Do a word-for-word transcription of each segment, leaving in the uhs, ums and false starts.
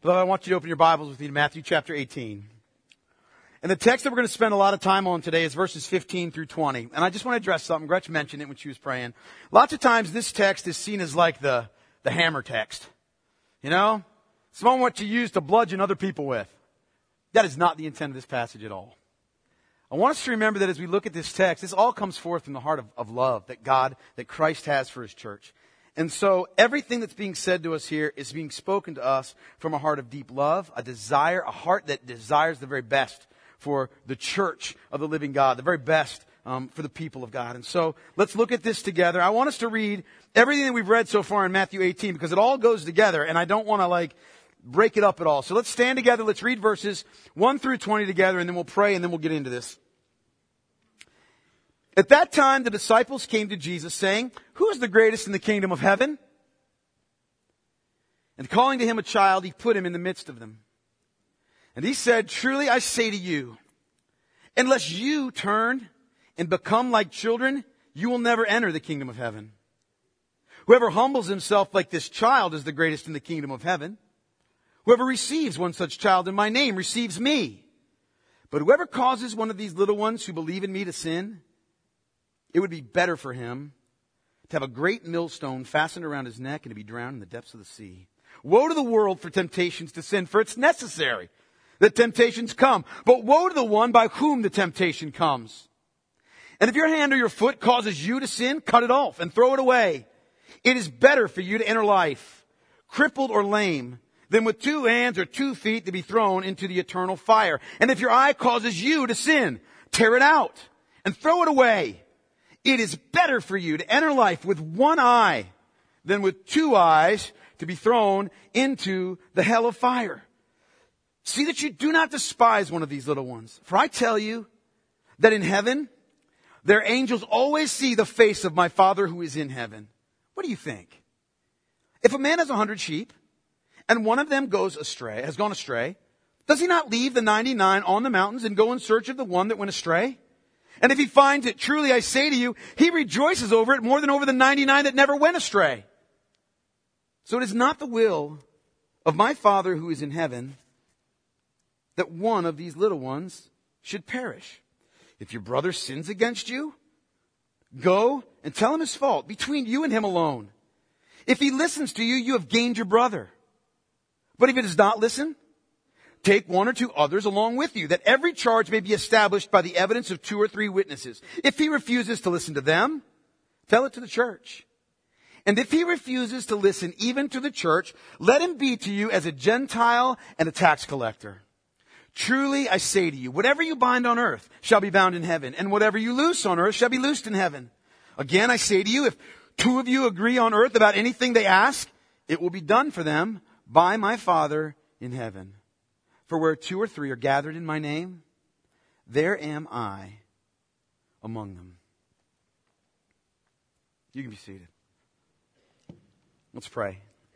But I want you to open your Bibles with me to Matthew chapter eighteen. And the text that we're going to spend a lot of time on today is verses fifteen through twenty. And I just want to address something. Gretchen mentioned it when she was praying. Lots of times this text is seen as like the, the hammer text. You know? It's one what you use to bludgeon other people with. That is not the intent of this passage at all. I want us to remember that as we look at this text, this all comes forth from the heart of, of love that God, that Christ has for His church. And so everything that's being said to us here is being spoken to us from a heart of deep love, a desire, a heart that desires the very best for the church of the living God, the very best um, for the people of God. And so let's look at this together. I want us to read everything that we've read so far in Matthew eighteen because it all goes together and I don't want to like break it up at all. So let's stand together. Let's read verses one through twenty together and then we'll pray and then we'll get into this. At that time, the disciples came to Jesus saying, "Who is the greatest in the kingdom of heaven?" And calling to him a child, he put him in the midst of them. And he said, "Truly I say to you, unless you turn and become like children, you will never enter the kingdom of heaven. Whoever humbles himself like this child is the greatest in the kingdom of heaven. Whoever receives one such child in my name receives me. But whoever causes one of these little ones who believe in me to sin, it would be better for him to have a great millstone fastened around his neck and to be drowned in the depths of the sea. Woe to the world for temptations to sin, for it's necessary that temptations come. But woe to the one by whom the temptation comes. And if your hand or your foot causes you to sin, cut it off and throw it away. It is better for you to enter life, crippled or lame, than with two hands or two feet to be thrown into the eternal fire. And if your eye causes you to sin, tear it out and throw it away. It is better for you to enter life with one eye than with two eyes to be thrown into the hell of fire. See that you do not despise one of these little ones. For I tell you that in heaven, their angels always see the face of my Father who is in heaven." What do you think? If a man has a hundred sheep and one of them goes astray, has gone astray, does he not leave the ninety-nine on the mountains and go in search of the one that went astray? And if he finds it, truly I say to you, he rejoices over it more than over the ninety-nine that never went astray. So it is not the will of my Father who is in heaven that one of these little ones should perish. If your brother sins against you, go and tell him his fault between you and him alone. If he listens to you, you have gained your brother. But if he does not listen, take one or two others along with you, that every charge may be established by the evidence of two or three witnesses. If he refuses to listen to them, tell it to the church. And if he refuses to listen even to the church, let him be to you as a Gentile and a tax collector. Truly I say to you, whatever you bind on earth shall be bound in heaven, and whatever you loose on earth shall be loosed in heaven. Again I say to you, if two of you agree on earth about anything they ask, it will be done for them by my Father in heaven. For where two or three are gathered in my name, there am I among them. You can be seated. Let's pray.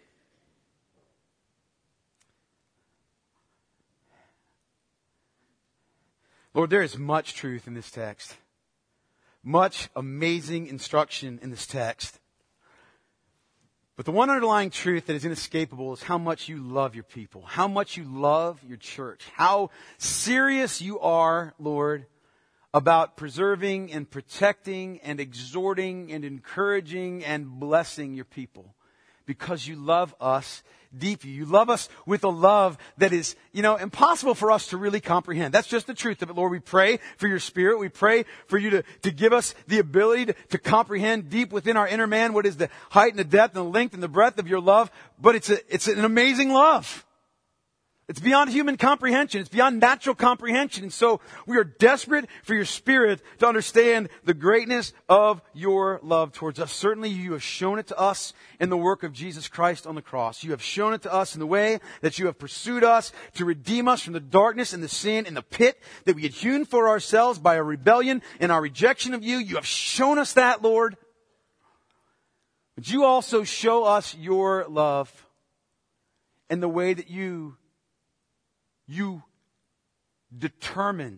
Lord, there is much truth in this text. Much amazing instruction in this text. But the one underlying truth that is inescapable is how much you love your people. How much you love your church. How serious you are, Lord, about preserving and protecting and exhorting and encouraging and blessing your people. Because you love us deeply. You love us with a love that is, you know, impossible for us to really comprehend. That's just the truth of it, Lord. We pray for your Spirit. We pray for you to, to give us the ability to, to comprehend deep within our inner man what is the height and the depth and the length and the breadth of your love. But it's a, it's an amazing love. It's beyond human comprehension. It's beyond natural comprehension. And so we are desperate for your Spirit to understand the greatness of your love towards us. Certainly you have shown it to us in the work of Jesus Christ on the cross. You have shown it to us in the way that you have pursued us to redeem us from the darkness and the sin and the pit that we had hewn for ourselves by our rebellion and our rejection of you. You have shown us that, Lord. But you also show us your love in the way that you You determine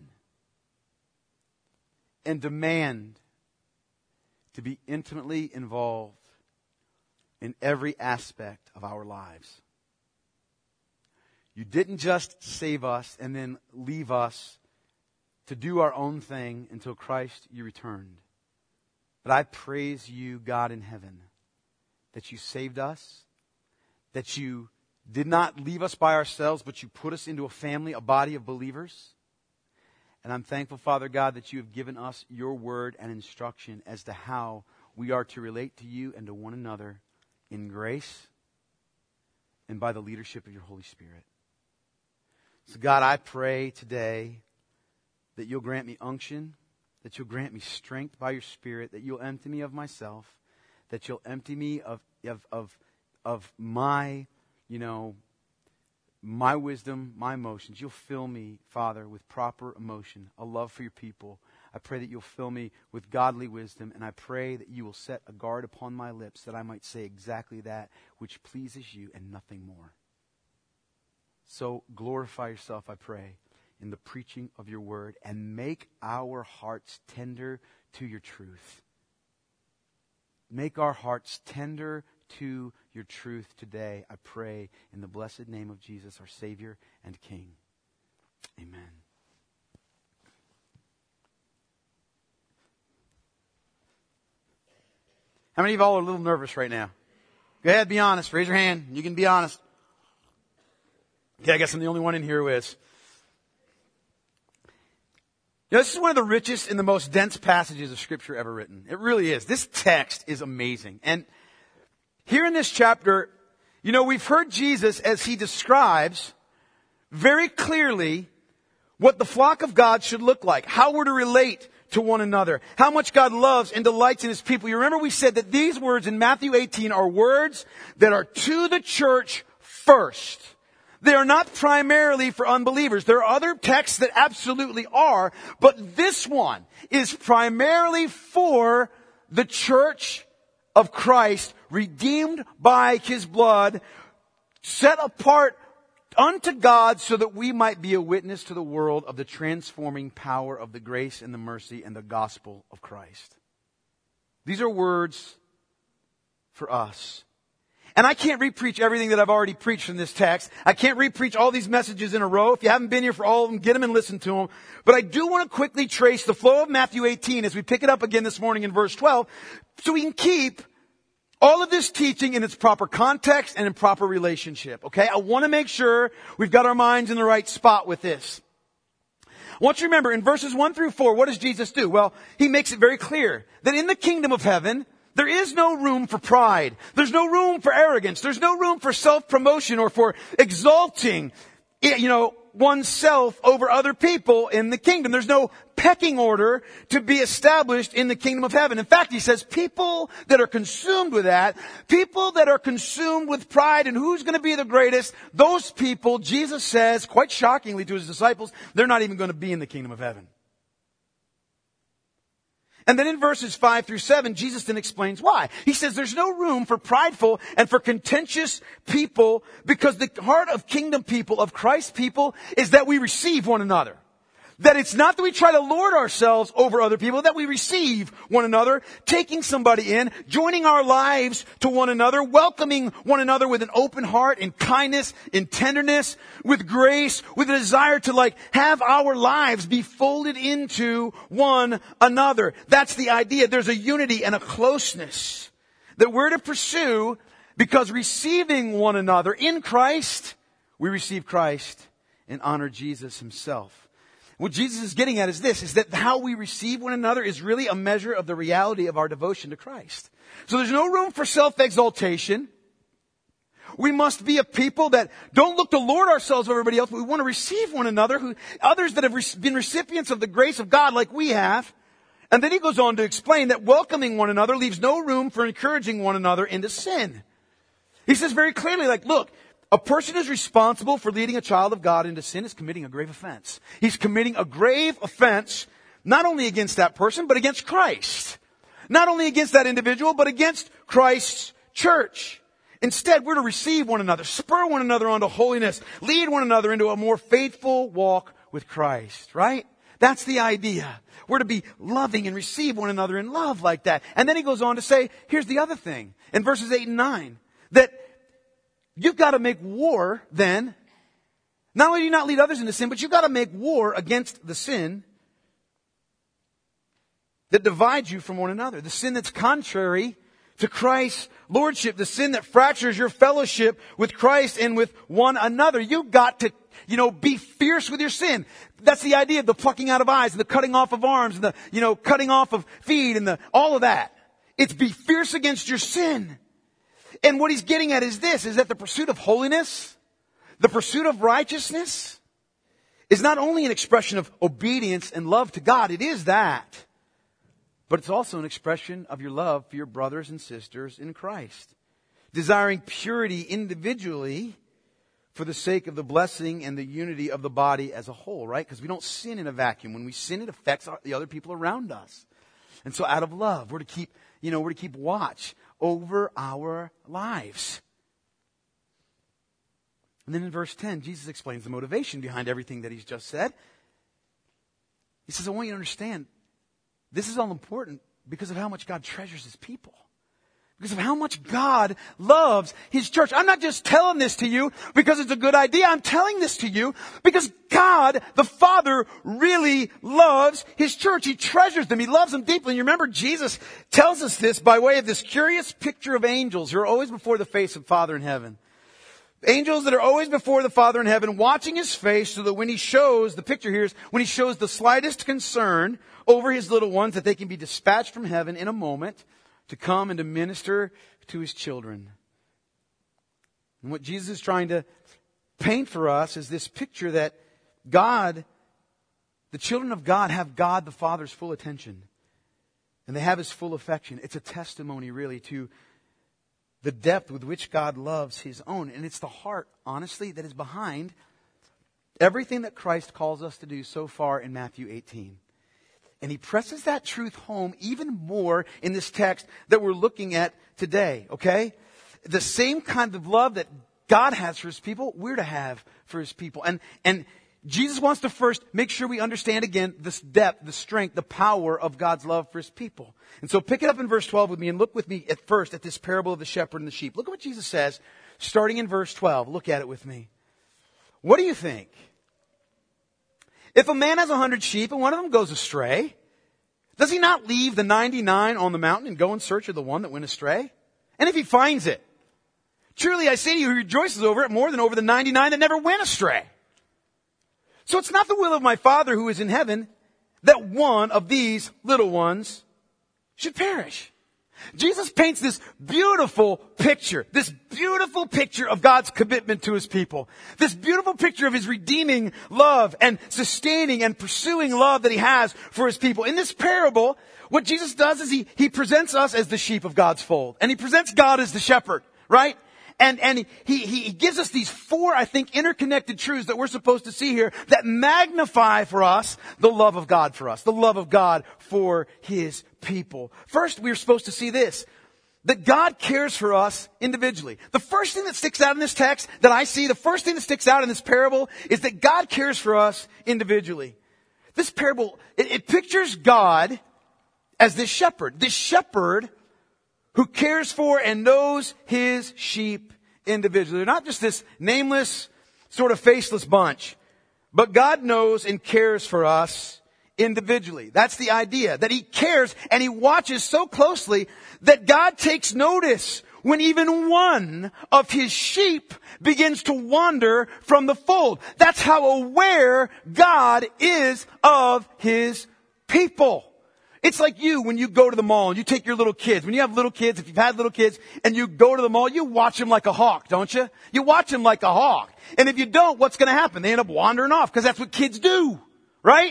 and demand to be intimately involved in every aspect of our lives. You didn't just save us and then leave us to do our own thing until Christ you returned. But I praise you, God in heaven, that you saved us, that you did not leave us by ourselves, but you put us into a family, a body of believers. And I'm thankful, Father God, that you have given us your word and instruction as to how we are to relate to you and to one another in grace and by the leadership of your Holy Spirit. So God, I pray today that you'll grant me unction, that you'll grant me strength by your Spirit, that you'll empty me of myself, that you'll empty me of of of, of my, you know, my wisdom, my emotions. You'll fill me, Father, with proper emotion, a love for your people. I pray that you'll fill me with godly wisdom, and I pray that you will set a guard upon my lips that I might say exactly that which pleases you and nothing more. So glorify yourself, I pray, in the preaching of your word, and make our hearts tender to your truth. Make our hearts tender to your truth today, I pray, in the blessed name of Jesus, our Savior and King. Amen. How many of y'all are a little nervous right now? Go ahead, be honest. Raise your hand. You can be honest. Okay, I guess I'm the only one in here who is. You know, this is one of the richest and the most dense passages of Scripture ever written. It really is. This text is amazing. And here in this chapter, you know, we've heard Jesus as he describes very clearly what the flock of God should look like, how we're to relate to one another, how much God loves and delights in his people. You remember we said that these words in Matthew eighteen are words that are to the church first. They are not primarily for unbelievers. There are other texts that absolutely are, but this one is primarily for the church of Christ, redeemed by his blood, set apart unto God so that we might be a witness to the world of the transforming power of the grace and the mercy and the gospel of Christ. These are words for us. And I can't re-preach everything that I've already preached from this text. I can't re-preach all these messages in a row. If you haven't been here for all of them, get them and listen to them. But I do want to quickly trace the flow of Matthew eighteen as we pick it up again this morning in verse twelve, so we can keep all of this teaching in its proper context and in proper relationship. Okay? I want to make sure we've got our minds in the right spot with this. I want you to remember in verses one through four, what does Jesus do? Well, he makes it very clear that in the kingdom of heaven, there is no room for pride. There's no room for arrogance. There's no room for self-promotion or for exalting, you know, oneself over other people in the kingdom. There's no pecking order to be established in the kingdom of heaven. In fact, he says people that are consumed with that, people that are consumed with pride and who's going to be the greatest, those people, Jesus says, quite shockingly to his disciples, they're not even going to be in the kingdom of heaven. And then in verses five through seven, Jesus then explains why. He says there's no room for prideful and for contentious people because the heart of kingdom people, of Christ's people, is that we receive one another. That it's not that we try to lord ourselves over other people, that we receive one another, taking somebody in, joining our lives to one another, welcoming one another with an open heart, in kindness, in tenderness, with grace, with a desire to like have our lives be folded into one another. That's the idea. There's a unity and a closeness that we're to pursue because receiving one another in Christ, we receive Christ and honor Jesus himself. What Jesus is getting at is this, is that how we receive one another is really a measure of the reality of our devotion to Christ. So there's no room for self-exaltation. We must be a people that don't look to lord ourselves over everybody else, but we want to receive one another, who, others that have been recipients of the grace of God like we have. And then he goes on to explain that welcoming one another leaves no room for encouraging one another into sin. He says very clearly, like, look, a person who's responsible for leading a child of God into sin is committing a grave offense. He's committing a grave offense, not only against that person, but against Christ. Not only against that individual, but against Christ's church. Instead, we're to receive one another, spur one another onto holiness, lead one another into a more faithful walk with Christ, right? That's the idea. We're to be loving and receive one another in love like that. And then he goes on to say, here's the other thing, in verses eight and nine, that you've got to make war, then, Not only do you not lead others into sin, but you've got to make war against the sin that divides you from one another. The sin that's contrary to Christ's lordship. The sin that fractures your fellowship with Christ and with one another. You've got to, you know, be fierce with your sin. That's the idea of the plucking out of eyes and the cutting off of arms and the, you know, cutting off of feet and the, all of that. It's be fierce against your sin. And what he's getting at is this, is that the pursuit of holiness, the pursuit of righteousness, is not only an expression of obedience and love to God. It is that. But it's also an expression of your love for your brothers and sisters in Christ. Desiring purity individually for the sake of the blessing and the unity of the body as a whole, right? Because we don't sin in a vacuum. When we sin, it affects the other people around us. And so out of love, we're to keep, you know, we're to keep watch over our lives. And then in verse ten, Jesus explains the motivation behind everything that he's just said. He says, I want you to understand, this is all important because of how much God treasures his people. Because of how much God loves his church. I'm not just telling this to you because it's a good idea. I'm telling this to you because God, the Father, really loves his church. He treasures them. He loves them deeply. And you remember Jesus tells us this by way of this curious picture of angels who are always before the face of Father in heaven. Angels that are always before the Father in heaven, watching his face, so that when he shows, the picture here is when he shows the slightest concern over his little ones, that they can be dispatched from heaven in a moment to come and to minister to his children. And what Jesus is trying to paint for us is this picture that God, the children of God, have God the Father's full attention. And they have his full affection. It's a testimony, really, to the depth with which God loves his own. And it's the heart, honestly, that is behind everything that Christ calls us to do so far in Matthew eighteen. And he presses that truth home even more in this text that we're looking at today, okay? The same kind of love that God has for his people, we're to have for his people. And, and Jesus wants to first make sure we understand again this depth, the strength, the power of God's love for his people. And so pick it up in verse twelve with me and look with me at first at this parable of the shepherd and the sheep. Look at what Jesus says starting in verse twelve. Look at it with me. What do you think? If a man has a hundred sheep and one of them goes astray, does he not leave the ninety-nine on the mountain and go in search of the one that went astray? And if he finds it, truly I say to you, he rejoices over it more than over the ninety-nine that never went astray. So it's not the will of my Father who is in heaven that one of these little ones should perish. Jesus paints this beautiful picture, this beautiful picture of God's commitment to his people. This beautiful picture of his redeeming love and sustaining and pursuing love that he has for his people. In this parable, what Jesus does is he, he presents us as the sheep of God's fold. And he presents God as the shepherd, right? And, and he, he, he gives us these four, I think, interconnected truths that we're supposed to see here that magnify for us the love of God for us, the love of God for his people. First, we're supposed to see this, that God cares for us individually. The first thing that sticks out in this text that I see, the first thing that sticks out in this parable is that God cares for us individually. This parable, it, it pictures God as this shepherd, this shepherd who cares for and knows his sheep individually. They're not just this nameless, sort of faceless bunch, but God knows and cares for us individually. That's the idea, that he cares and he watches so closely that God takes notice when even one of his sheep begins to wander from the fold. That's how aware God is of his people. It's like you when you go to the mall and you take your little kids. When you have little kids, if you've had little kids and you go to the mall, you watch them like a hawk, don't you? You watch them like a hawk. And if you don't, what's going to happen? They end up wandering off because that's what kids do, right?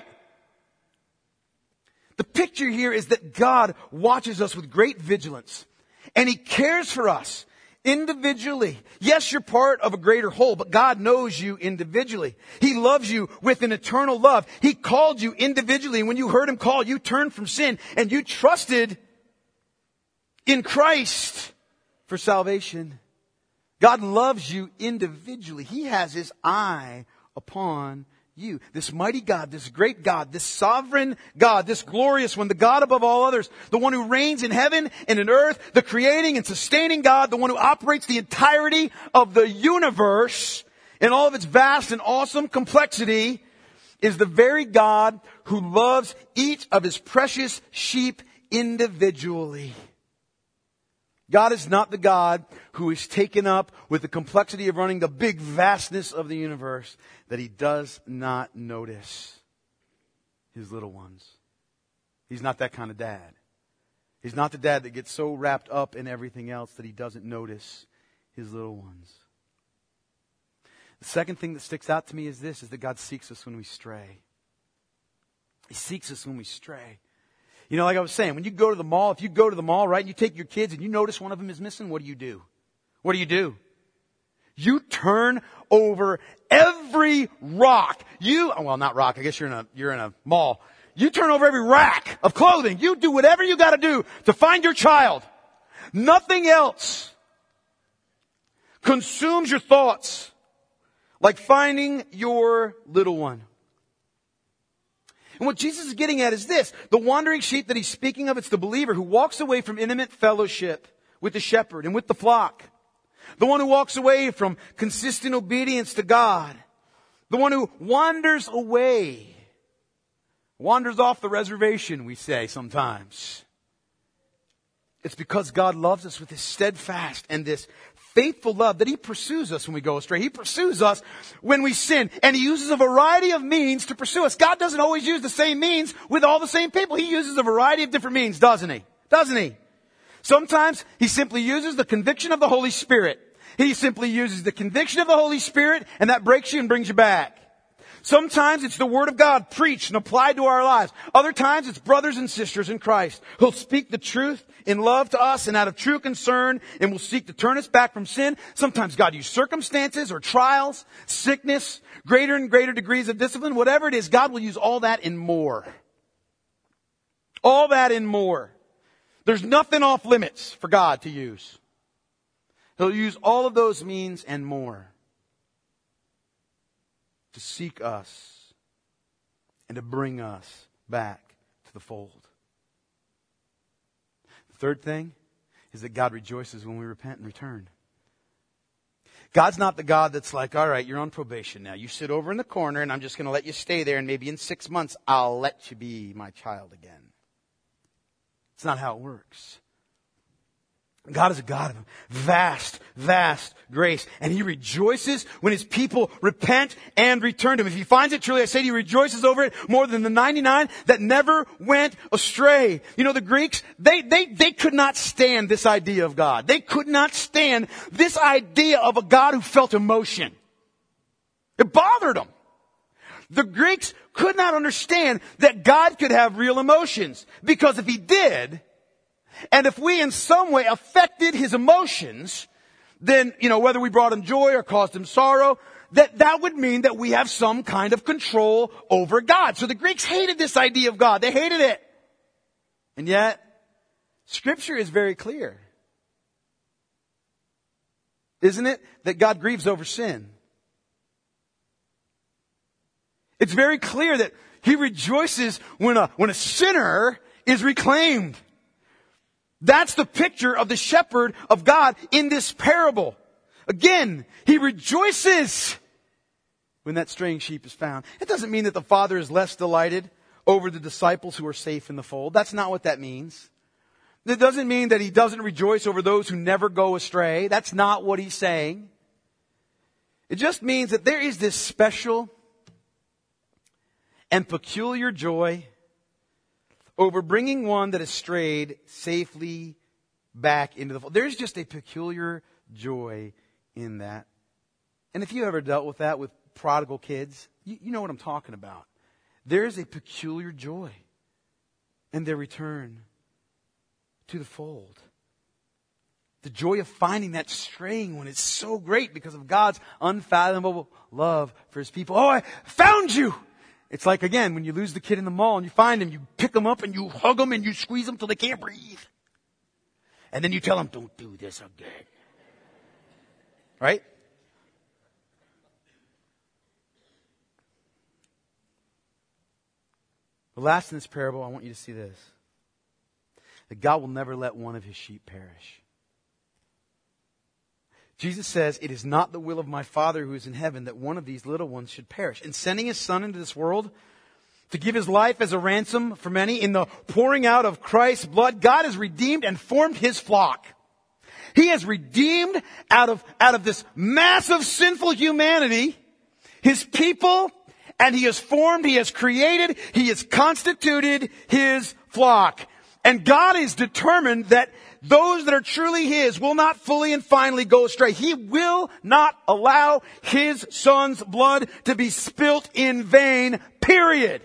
The picture here is that God watches us with great vigilance and he cares for us individually. Yes, you're part of a greater whole, but God knows you individually. He loves you with an eternal love. He called you individually. And when you heard him call, you turned from sin and you trusted in Christ for salvation. God loves you individually. He has his eye upon you. This mighty God, this great God, this sovereign God, this glorious one, the God above all others, the one who reigns in heaven and in earth, the creating and sustaining God, the one who operates the entirety of the universe, in all of its vast and awesome complexity, is the very God who loves each of his precious sheep individually. God is not the God who is taken up with the complexity of running the big vastness of the universe that he does not notice his little ones. He's not that kind of dad. He's not the dad that gets so wrapped up in everything else that he doesn't notice his little ones. The second thing that sticks out to me is this, is that God seeks us when we stray. He seeks us when we stray. You know, like I was saying, when you go to the mall, if you go to the mall, right, and you take your kids and you notice one of them is missing, what do you do? What do you do? You turn over every rock. You, well, not rock, I guess you're in a, you're in a mall. You turn over every rack of clothing. You do whatever you gotta do to find your child. Nothing else consumes your thoughts like finding your little one. And what Jesus is getting at is this. The wandering sheep that he's speaking of, it's the believer who walks away from intimate fellowship with the shepherd and with the flock. The one who walks away from consistent obedience to God. The one who wanders away. Wanders off the reservation, we say sometimes. It's because God loves us with his steadfast and this faithful love that he pursues us when we go astray. He pursues us when we sin. And he uses a variety of means to pursue us. God doesn't always use the same means with all the same people. He uses a variety of different means, doesn't he? Doesn't he? Sometimes he simply uses the conviction of the Holy Spirit. He simply uses the conviction of the Holy Spirit, and that breaks you and brings you back. Sometimes it's the Word of God preached and applied to our lives. Other times it's brothers and sisters in Christ who'll speak the truth in love to us and out of true concern, and will seek to turn us back from sin. Sometimes God uses circumstances or trials, sickness, greater and greater degrees of discipline. Whatever it is, God will use all that and more. All that and more. There's nothing off limits for God to use. He'll use all of those means and more to seek us and to bring us back to the fold. The third thing is that God rejoices when we repent and return. God's not the God that's like, all right, you're on probation now. You sit over in the corner and I'm just going to let you stay there, and maybe in six months I'll let you be my child again. It's not how it works. God is a God of vast, vast grace. And he rejoices when his people repent and return to him. If he finds it, truly I say to you, he rejoices over it more than the ninety-nine that never went astray. You know, the Greeks, they, they, they could not stand this idea of God. They could not stand this idea of a God who felt emotion. It bothered them. The Greeks could not understand that God could have real emotions. Because if he did, and if we in some way affected his emotions, then, you know, whether we brought him joy or caused him sorrow, that that would mean that we have some kind of control over God. So the Greeks hated this idea of God. They hated it. And yet, Scripture is very clear. Isn't it? That God grieves over sin. It's very clear that he rejoices when a, when a sinner is reclaimed. That's the picture of the shepherd of God in this parable. Again, he rejoices when that straying sheep is found. It doesn't mean that the Father is less delighted over the disciples who are safe in the fold. That's not what that means. It doesn't mean that he doesn't rejoice over those who never go astray. That's not what he's saying. It just means that there is this special and peculiar joy over bringing one that has strayed safely back into the fold. There's just a peculiar joy in that. And if you ever dealt with that with prodigal kids, you, you know what I'm talking about. There's a peculiar joy in their return to the fold. The joy of finding that straying one is so great because of God's unfathomable love for his people. Oh, I found you! It's like, again, when you lose the kid in the mall and you find him, you pick them up and you hug them and you squeeze them till they can't breathe. And then you tell them, don't do this again. Right? The last in this parable, I want you to see this. That God will never let one of his sheep perish. Jesus says, it is not the will of my Father who is in heaven that one of these little ones should perish. In sending His Son into this world to give His life as a ransom for many, in the pouring out of Christ's blood, God has redeemed and formed His flock. He has redeemed out of, out of this massive sinful humanity, His people, and He has formed, He has created, He has constituted His flock. And God is determined that those that are truly His will not fully and finally go astray. He will not allow His Son's blood to be spilt in vain, period.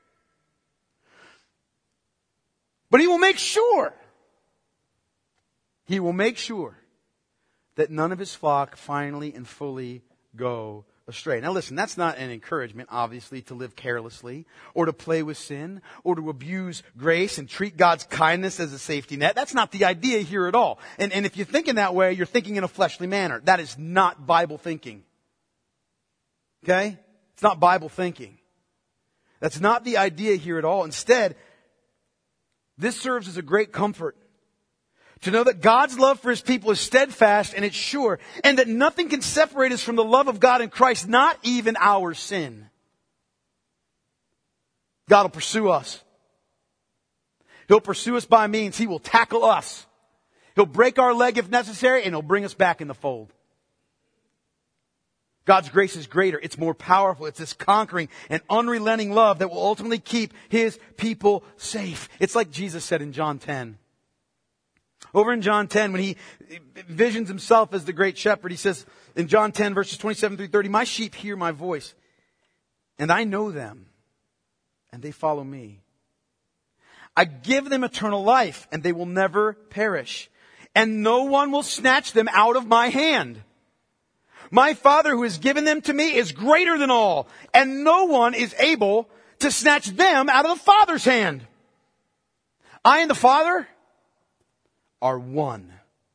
But He will make sure, He will make sure that none of His flock finally and fully go astray. Now listen, that's not an encouragement, obviously, to live carelessly or to play with sin or to abuse grace and treat God's kindness as a safety net. That's not the idea here at all. And, and if you're thinking that way, you're thinking in a fleshly manner. That is not Bible thinking. Okay? It's not Bible thinking. That's not the idea here at all. Instead, this serves as a great comfort to know that God's love for His people is steadfast and it's sure, and that nothing can separate us from the love of God in Christ, not even our sin. God will pursue us. He'll pursue us by means. He will tackle us. He'll break our leg if necessary, and He'll bring us back in the fold. God's grace is greater. It's more powerful. It's this conquering and unrelenting love that will ultimately keep His people safe. It's like Jesus said in John ten. Over in John ten, when He visions Himself as the great shepherd, He says in John ten, verses twenty-seven through thirty, my sheep hear my voice, and I know them, and they follow me. I give them eternal life, and they will never perish, and no one will snatch them out of my hand. My Father who has given them to me is greater than all, and no one is able to snatch them out of the Father's hand. I and the Father are one.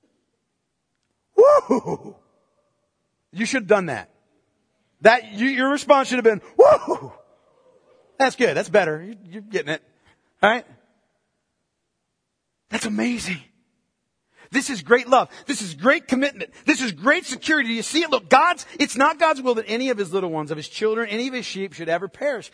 Woo! You should have done that. That you, your response should have been, woo! That's good. That's better. You're, you're getting it. All right? That's amazing. This is great love. This is great commitment. This is great security. Do you see it? Look, God's, it's not God's will that any of His little ones, of His children, any of His sheep should ever perish.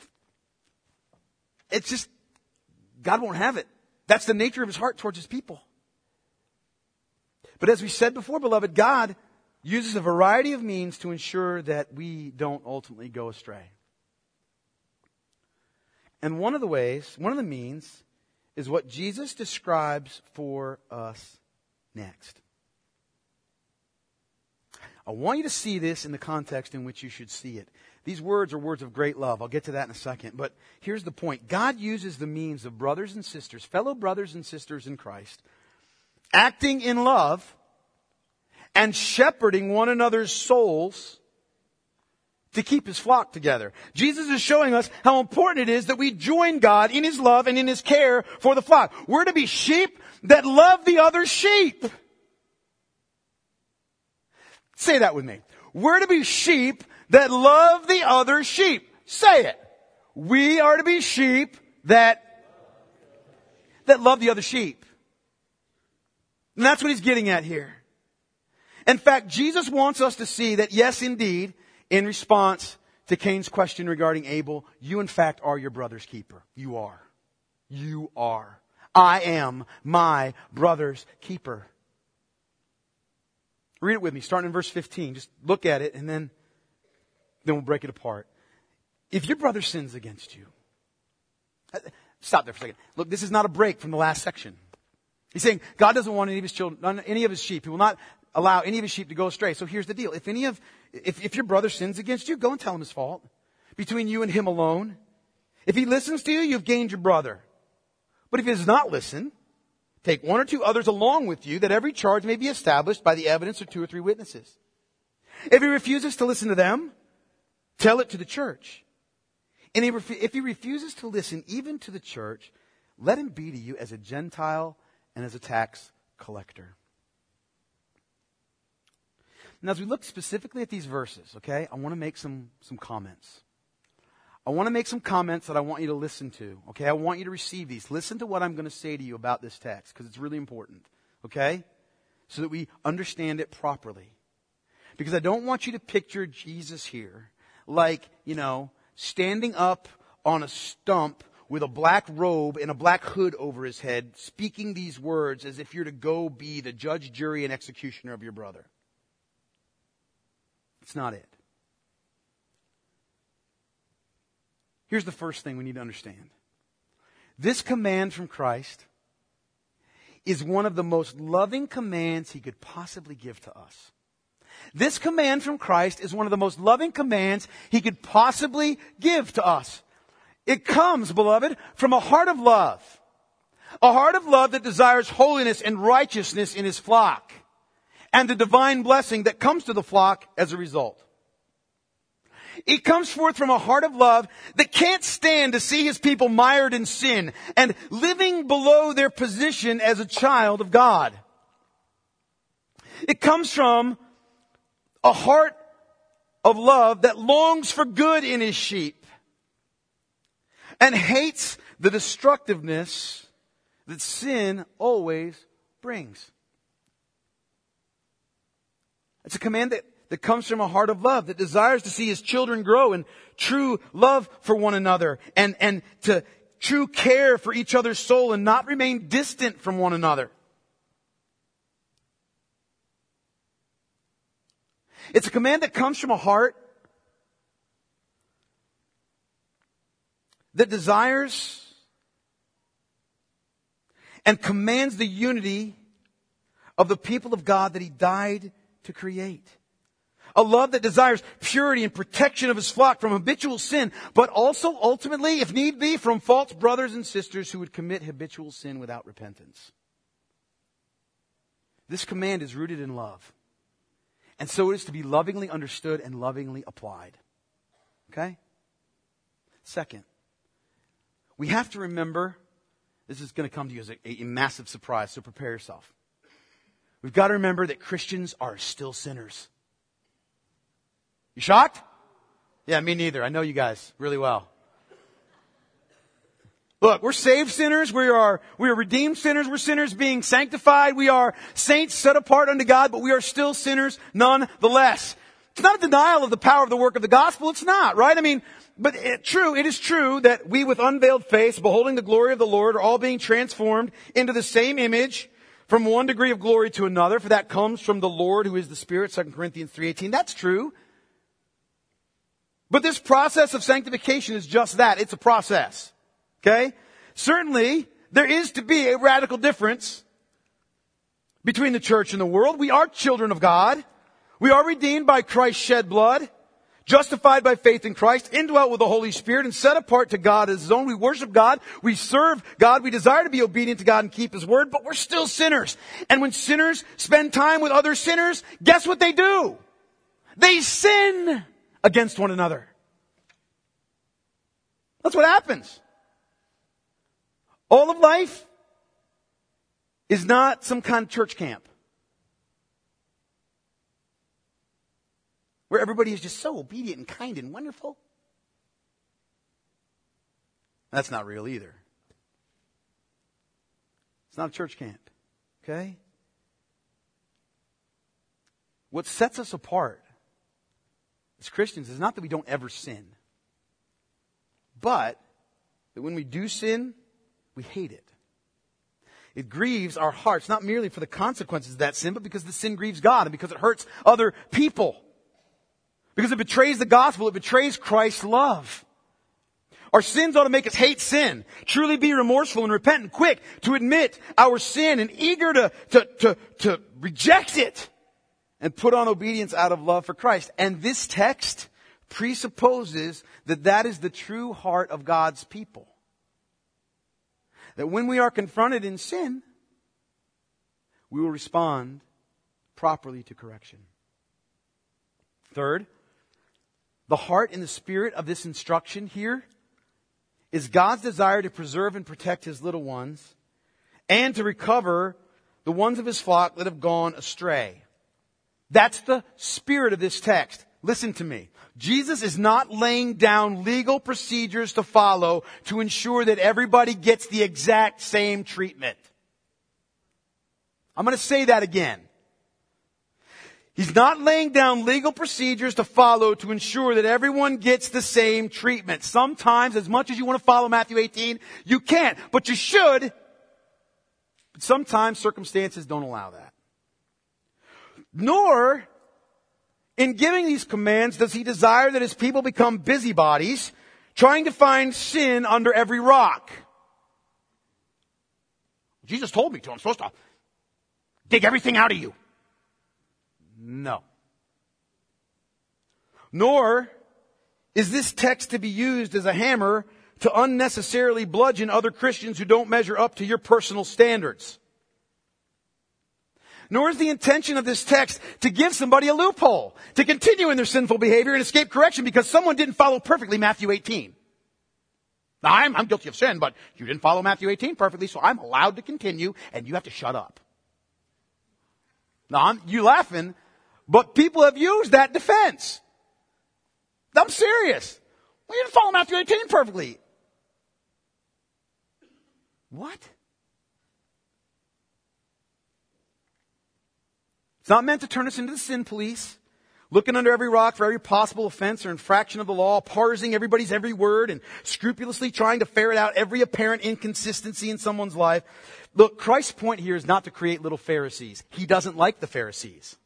It's just, God won't have it. That's the nature of His heart towards His people. But as we said before, beloved, God uses a variety of means to ensure that we don't ultimately go astray. And one of the ways, one of the means, is what Jesus describes for us next. I want you to see this in the context in which you should see it. These words are words of great love. I'll get to that in a second. But here's the point. God uses the means of brothers and sisters, fellow brothers and sisters in Christ, acting in love and shepherding one another's souls to keep His flock together. Jesus is showing us how important it is that we join God in His love and in His care for the flock. We're to be sheep that love the other sheep. Say that with me. We're to be sheep that love the other sheep. Say it. We are to be sheep that, that love the other sheep. And that's what He's getting at here. In fact, Jesus wants us to see that, yes, indeed, in response to Cain's question regarding Abel, you in fact are your brother's keeper. You are. You are. I am my brother's keeper. Read it with me, starting in verse fifteen. Just look at it and then, then we'll break it apart. If your brother sins against you, stop there for a second. Look, this is not a break from the last section. He's saying God doesn't want any of His children, any of His sheep. He will not allow any of His sheep to go astray. So here's the deal. If any of, if, if your brother sins against you, go and tell him his fault. Between you and him alone. If he listens to you, you've gained your brother. But if he does not listen, take one or two others along with you, that every charge may be established by the evidence of two or three witnesses. If he refuses to listen to them, tell it to the church. And if he refuses to listen even to the church, let him be to you as a Gentile and as a tax collector. Now, as we look specifically at these verses, okay, I want to make some, some comments. I want to make some comments that I want you to listen to, okay? I want you to receive these. Listen to what I'm going to say to you about this text, because it's really important, okay? So that we understand it properly. Because I don't want you to picture Jesus here like, you know, standing up on a stump with a black robe and a black hood over his head, speaking these words as if you're to go be the judge, jury, and executioner of your brother. It's not it. Here's the first thing we need to understand. This command from Christ is one of the most loving commands he could possibly give to us. This command from Christ is one of the most loving commands he could possibly give to us. It comes, beloved, from a heart of love. A heart of love that desires holiness and righteousness in his flock, and the divine blessing that comes to the flock as a result. It comes forth from a heart of love that can't stand to see his people mired in sin and living below their position as a child of God. It comes from a heart of love that longs for good in his sheep and hates the destructiveness that sin always brings. It's a command that, that comes from a heart of love that desires to see his children grow in true love for one another and, and to true care for each other's soul and not remain distant from one another. It's a command that comes from a heart that desires and commands the unity of the people of God that he died to create. A love that desires purity and protection of his flock from habitual sin, but also ultimately, if need be, from false brothers and sisters who would commit habitual sin without repentance. This command is rooted in love. And so it is to be lovingly understood and lovingly applied. Okay? Second, we have to remember, this is going to come to you as a, a massive surprise, so prepare yourself. We've got to remember that Christians are still sinners. You shocked? Yeah, me neither. I know you guys really well. Look, we're saved sinners. We are, we are redeemed sinners. We're sinners being sanctified. We are saints set apart unto God, but we are still sinners nonetheless. It's not a denial of the power of the work of the gospel. It's not, right? I mean, but it, true, it is true that we with unveiled face, beholding the glory of the Lord, are all being transformed into the same image from one degree of glory to another, for that comes from the Lord who is the Spirit, Second Corinthians three eighteen. That's true. But this process of sanctification is just that. It's a process. Okay? Certainly, there is to be a radical difference between the church and the world. We are children of God. We are redeemed by Christ's shed blood, justified by faith in Christ, indwelt with the Holy Spirit, and set apart to God as his own. We worship God. We serve God. We desire to be obedient to God and keep his word, but we're still sinners. And when sinners spend time with other sinners, guess what they do? They sin against one another. That's what happens. All of life is not some kind of church camp where everybody is just so obedient and kind and wonderful. That's not real either. It's not a church camp. Okay? What sets us apart as Christians is not that we don't ever sin, but that when we do sin, we hate it. It grieves our hearts, not merely for the consequences of that sin, but because the sin grieves God and because it hurts other people. Because it betrays the gospel, it betrays Christ's love. Our sins ought to make us hate sin, truly be remorseful and repentant, quick to admit our sin and eager to, to, to, to reject it and put on obedience out of love for Christ. And this text presupposes that that is the true heart of God's people. That when we are confronted in sin, we will respond properly to correction. Third, the heart and the spirit of this instruction here is God's desire to preserve and protect his little ones and to recover the ones of his flock that have gone astray. That's the spirit of this text. Listen to me. Jesus is not laying down legal procedures to follow to ensure that everybody gets the exact same treatment. I'm going to say that again. He's not laying down legal procedures to follow to ensure that everyone gets the same treatment. Sometimes, as much as you want to follow Matthew eighteen, you can't, but you should. But sometimes circumstances don't allow that. Nor, in giving these commands, does he desire that his people become busybodies, trying to find sin under every rock. Jesus told me to. I'm supposed to dig everything out of you. No. Nor is this text to be used as a hammer to unnecessarily bludgeon other Christians who don't measure up to your personal standards. Nor is the intention of this text to give somebody a loophole, to continue in their sinful behavior and escape correction because someone didn't follow perfectly Matthew eighteen. Now, I'm, I'm guilty of sin, but you didn't follow Matthew eighteen perfectly, so I'm allowed to continue, and you have to shut up. Now, I'm, you laughing, but people have used that defense. I'm serious. Well, you didn't follow Matthew eighteen perfectly. What? It's not meant to turn us into the sin police, looking under every rock for every possible offense or infraction of the law, parsing everybody's every word and scrupulously trying to ferret out every apparent inconsistency in someone's life. Look, Christ's point here is not to create little Pharisees. He doesn't like the Pharisees.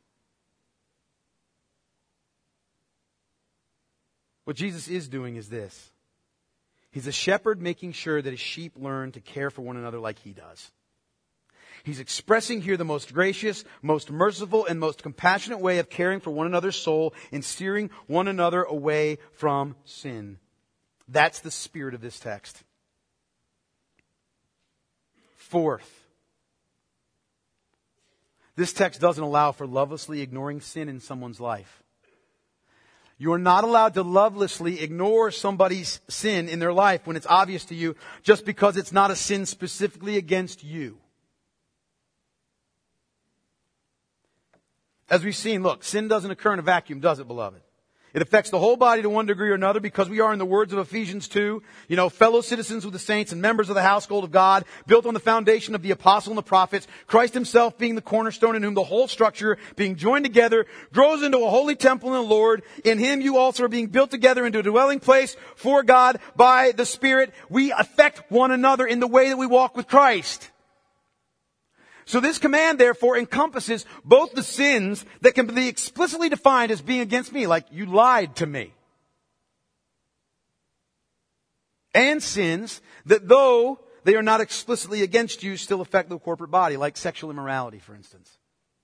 What Jesus is doing is this. He's a shepherd making sure that his sheep learn to care for one another like he does. He's expressing here the most gracious, most merciful, and most compassionate way of caring for one another's soul and steering one another away from sin. That's the spirit of this text. Fourth, this text doesn't allow for lovelessly ignoring sin in someone's life. You are not allowed to lovelessly ignore somebody's sin in their life when it's obvious to you just because it's not a sin specifically against you. As we've seen, look, sin doesn't occur in a vacuum, does it, beloved? It affects the whole body to one degree or another because we are, in the words of Ephesians two, you know, fellow citizens with the saints and members of the household of God, built on the foundation of the apostle and the prophets, Christ himself being the cornerstone, in whom the whole structure, being joined together, grows into a holy temple in the Lord. In him you also are being built together into a dwelling place for God by the Spirit. We affect one another in the way that we walk with Christ. So this command, therefore, encompasses both the sins that can be explicitly defined as being against me, like you lied to me, and sins that, though they are not explicitly against you, still affect the corporate body, like sexual immorality, for instance.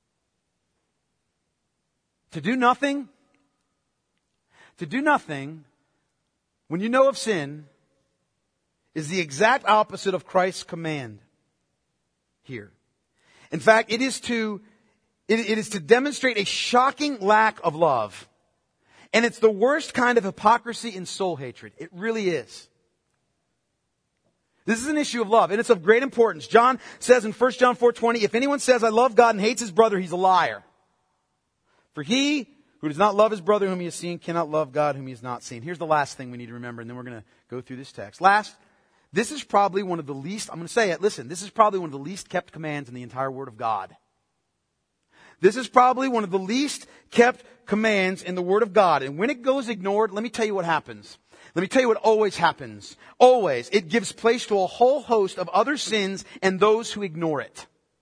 To do nothing, to do nothing when you know of sin is the exact opposite of Christ's command here. In fact, it is to, it, it is to demonstrate a shocking lack of love. And it's the worst kind of hypocrisy and soul hatred. It really is. This is an issue of love, and it's of great importance. John says in First John four twenty, if anyone says, I love God and hates his brother, he's a liar. For he who does not love his brother whom he has seen cannot love God whom he has not seen. Here's the last thing we need to remember, and then we're going to go through this text. Last, this is probably one of the least, I'm going to say it, listen, this is probably one of the least kept commands in the entire Word of God. This is probably one of the least kept commands in the Word of God. And when it goes ignored, let me tell you what happens. Let me tell you what always happens. Always. It gives place to a whole host of other sins and those who ignore it.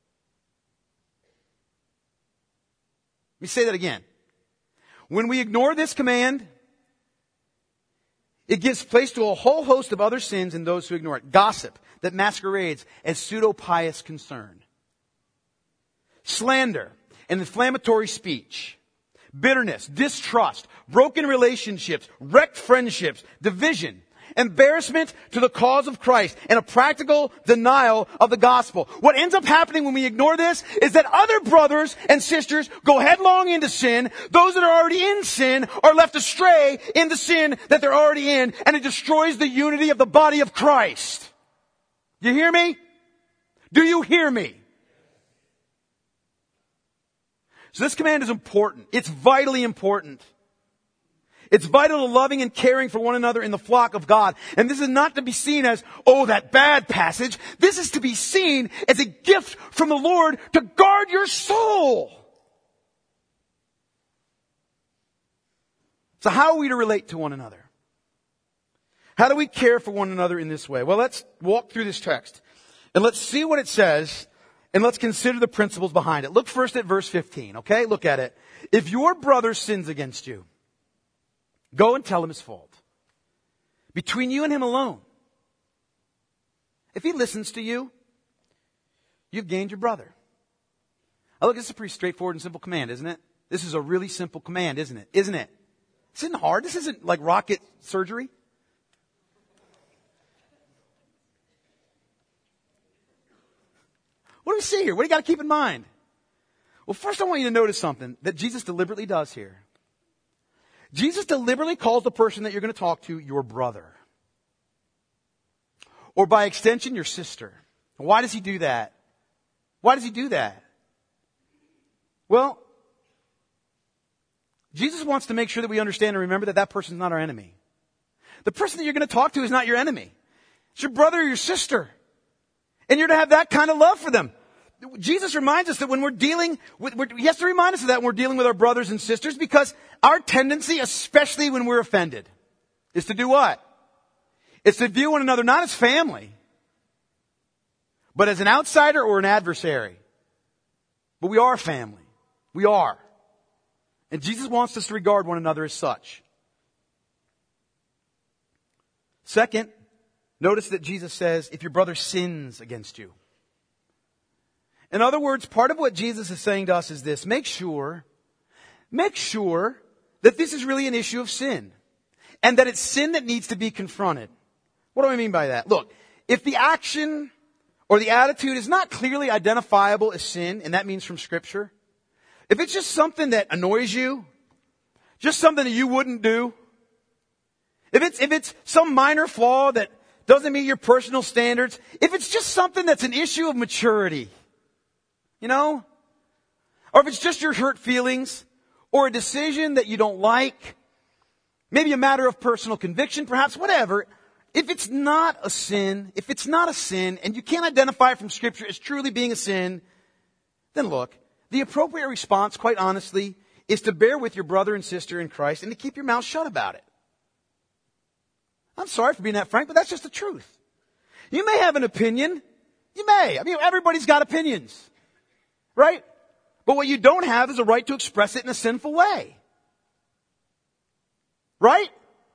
Let me say that again. When we ignore this command, it gives place to a whole host of other sins and those who ignore it. Gossip that masquerades as pseudo-pious concern. Slander and inflammatory speech. Bitterness, distrust, broken relationships, wrecked friendships, division, embarrassment to the cause of Christ, and a practical denial of the gospel. What ends up happening when we ignore this is that other brothers and sisters go headlong into sin. Those that are already in sin are left astray into sin that they're already in, and it destroys the unity of the body of Christ. You hear me? Do you hear me? So this command is important. It's vitally important. It's vital to loving and caring for one another in the flock of God. And this is not to be seen as, oh, that bad passage. This is to be seen as a gift from the Lord to guard your soul. So how are we to relate to one another? How do we care for one another in this way? Well, let's walk through this text and let's see what it says and let's consider the principles behind it. Look first at verse fifteen, okay? Look at it. If your brother sins against you, go and tell him his fault. Between you and him alone. If he listens to you, you've gained your brother. Now look, this is a pretty straightforward and simple command, isn't it? This is a really simple command, isn't it? Isn't it? This isn't hard. This isn't like rocket surgery. What do we see here? What do you got to keep in mind? Well, first I want you to notice something that Jesus deliberately does here. Jesus deliberately calls the person that you're going to talk to your brother. Or by extension, your sister. Why does he do that? Why does he do that? Well, Jesus wants to make sure that we understand and remember that that person is not our enemy. The person that you're going to talk to is not your enemy. It's your brother or your sister. And you're to have that kind of love for them. Jesus reminds us that when we're dealing with, we're, he has to remind us of that when we're dealing with our brothers and sisters, because our tendency, especially when we're offended, is to do what? It's to view one another not as family, but as an outsider or an adversary. But we are family. We are. And Jesus wants us to regard one another as such. Second, notice that Jesus says, if your brother sins against you. In other words, part of what Jesus is saying to us is this: make sure, make sure that this is really an issue of sin. And that it's sin that needs to be confronted. What do I mean by that? Look, if the action or the attitude is not clearly identifiable as sin, and that means from Scripture, if it's just something that annoys you, just something that you wouldn't do, if it's, if it's some minor flaw that doesn't meet your personal standards, if it's just something that's an issue of maturity, you know, or if it's just your hurt feelings or a decision that you don't like, maybe a matter of personal conviction, perhaps, whatever, if it's not a sin, if it's not a sin, and you can't identify it from Scripture as truly being a sin, then look, the appropriate response, quite honestly, is to bear with your brother and sister in Christ and to keep your mouth shut about it. I'm sorry for being that frank, but that's just the truth. You may have an opinion. You may. I mean, everybody's got opinions. Right? But what you don't have is a right to express it in a sinful way. Right?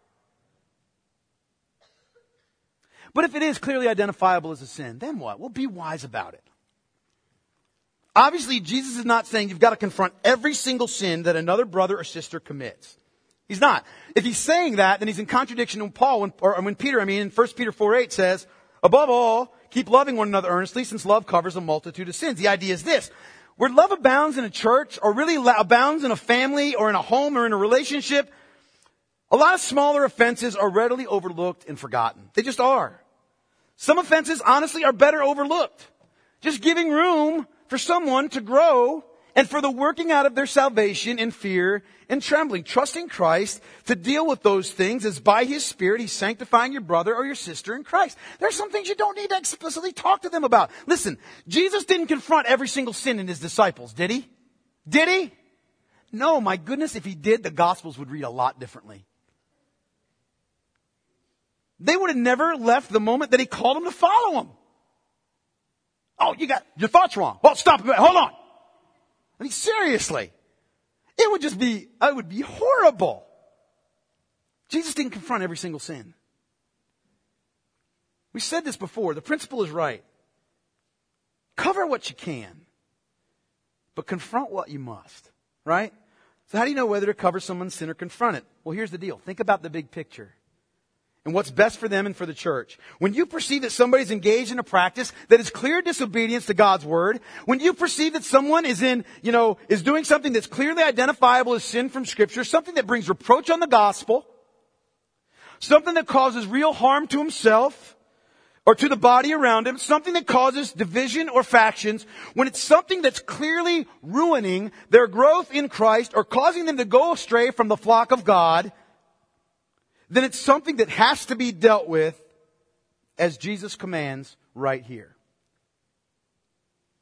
But if it is clearly identifiable as a sin, then what? Well, be wise about it. Obviously, Jesus is not saying you've got to confront every single sin that another brother or sister commits. He's not. If he's saying that, then he's in contradiction with Paul, when, or when Peter, I mean, in First Peter four eight says, above all, keep loving one another earnestly, since love covers a multitude of sins. The idea is this: where love abounds in a church, or really abounds in a family, or in a home, or in a relationship, a lot of smaller offenses are readily overlooked and forgotten. They just are. Some offenses, honestly, are better overlooked. Just giving room for someone to grow and for the working out of their salvation in fear and trembling. Trusting Christ to deal with those things as by His Spirit He's sanctifying your brother or your sister in Christ. There are some things you don't need to explicitly talk to them about. Listen, Jesus didn't confront every single sin in His disciples, did He? Did He? No, my goodness, if He did, the Gospels would read a lot differently. They would have never left the moment that He called them to follow Him. Oh, you got your thoughts wrong. Well, stop a minute. Hold on. I mean, seriously. It would just be, it would be horrible. Jesus didn't confront every single sin. We said this before. The principle is right. Cover what you can, but confront what you must. Right? So how do you know whether to cover someone's sin or confront it? Well, here's the deal. Think about the big picture and what's best for them and for the church. When you perceive that somebody's engaged in a practice that is clear disobedience to God's word, when you perceive that someone is in, you know, is doing something that's clearly identifiable as sin from Scripture, something that brings reproach on the gospel, something that causes real harm to himself or to the body around him, something that causes division or factions, when it's something that's clearly ruining their growth in Christ or causing them to go astray from the flock of God, then it's something that has to be dealt with as Jesus commands right here.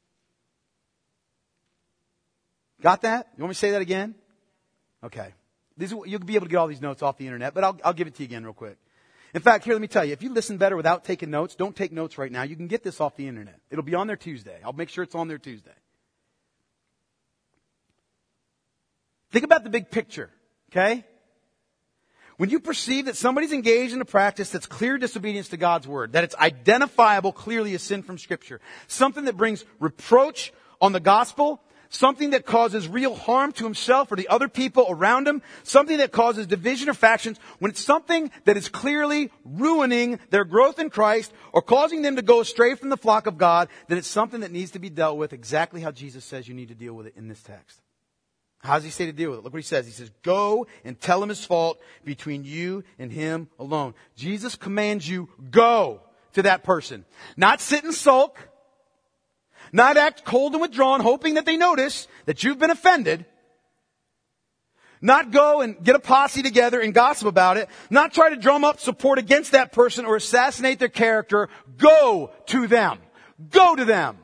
Got that? You want me to say that again? Okay. These, you'll be able to get all these notes off the internet, but I'll, I'll give it to you again real quick. In fact, here, let me tell you, if you listen better without taking notes, don't take notes right now. You can get this off the internet. It'll be on there Tuesday. I'll make sure it's on there Tuesday. Think about the big picture, okay? When you perceive that somebody's engaged in a practice that's clear disobedience to God's word, that it's identifiable clearly as sin from Scripture, something that brings reproach on the gospel, something that causes real harm to himself or the other people around him, something that causes division or factions, when it's something that is clearly ruining their growth in Christ or causing them to go astray from the flock of God, then it's something that needs to be dealt with exactly how Jesus says you need to deal with it in this text. How does he say to deal with it? Look what he says. He says, go and tell him his fault between you and him alone. Jesus commands you, go to that person. Not sit and sulk. Not act cold and withdrawn, hoping that they notice that you've been offended. Not go and get a posse together and gossip about it. Not try to drum up support against that person or assassinate their character. Go to them. Go to them.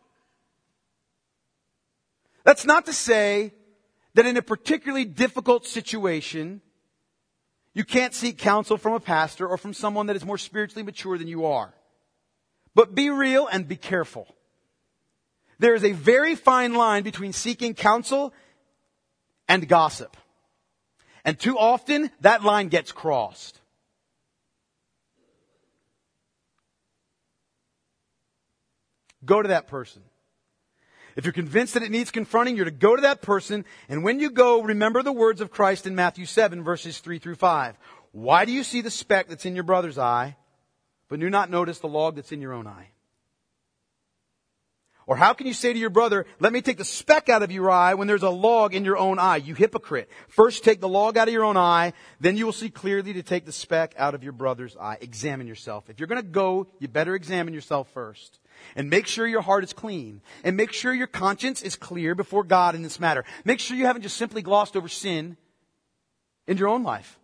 That's not to say that in a particularly difficult situation, you can't seek counsel from a pastor or from someone that is more spiritually mature than you are. But be real and be careful. There is a very fine line between seeking counsel and gossip. And too often, that line gets crossed. Go to that person. If you're convinced that it needs confronting, you're to go to that person. And when you go, remember the words of Christ in Matthew seven, verses three through five. Why do you see the speck that's in your brother's eye, but do not notice the log that's in your own eye? Or how can you say to your brother, let me take the speck out of your eye when there's a log in your own eye? You hypocrite. First take the log out of your own eye, then you will see clearly to take the speck out of your brother's eye. Examine yourself. If you're going to go, you better examine yourself first. And make sure your heart is clean. And make sure your conscience is clear before God in this matter. Make sure you haven't just simply glossed over sin in your own life.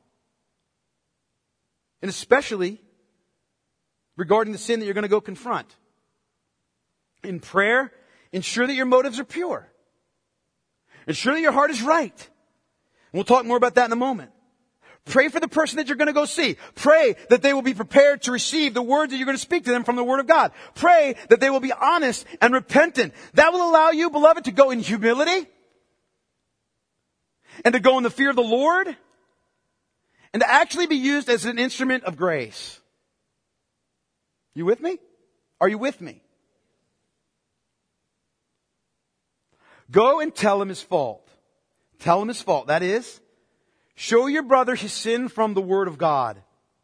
And especially regarding the sin that you're going to go confront. In prayer, ensure that your motives are pure. Ensure that your heart is right. And we'll talk more about that in a moment. Pray for the person that you're going to go see. Pray that they will be prepared to receive the words that you're going to speak to them from the Word of God. Pray that they will be honest and repentant. That will allow you, beloved, to go in humility and to go in the fear of the Lord and to actually be used as an instrument of grace. You with me? Are you with me? Go and tell him his fault. Tell him his fault. That is, show your brother his sin from the Word of God.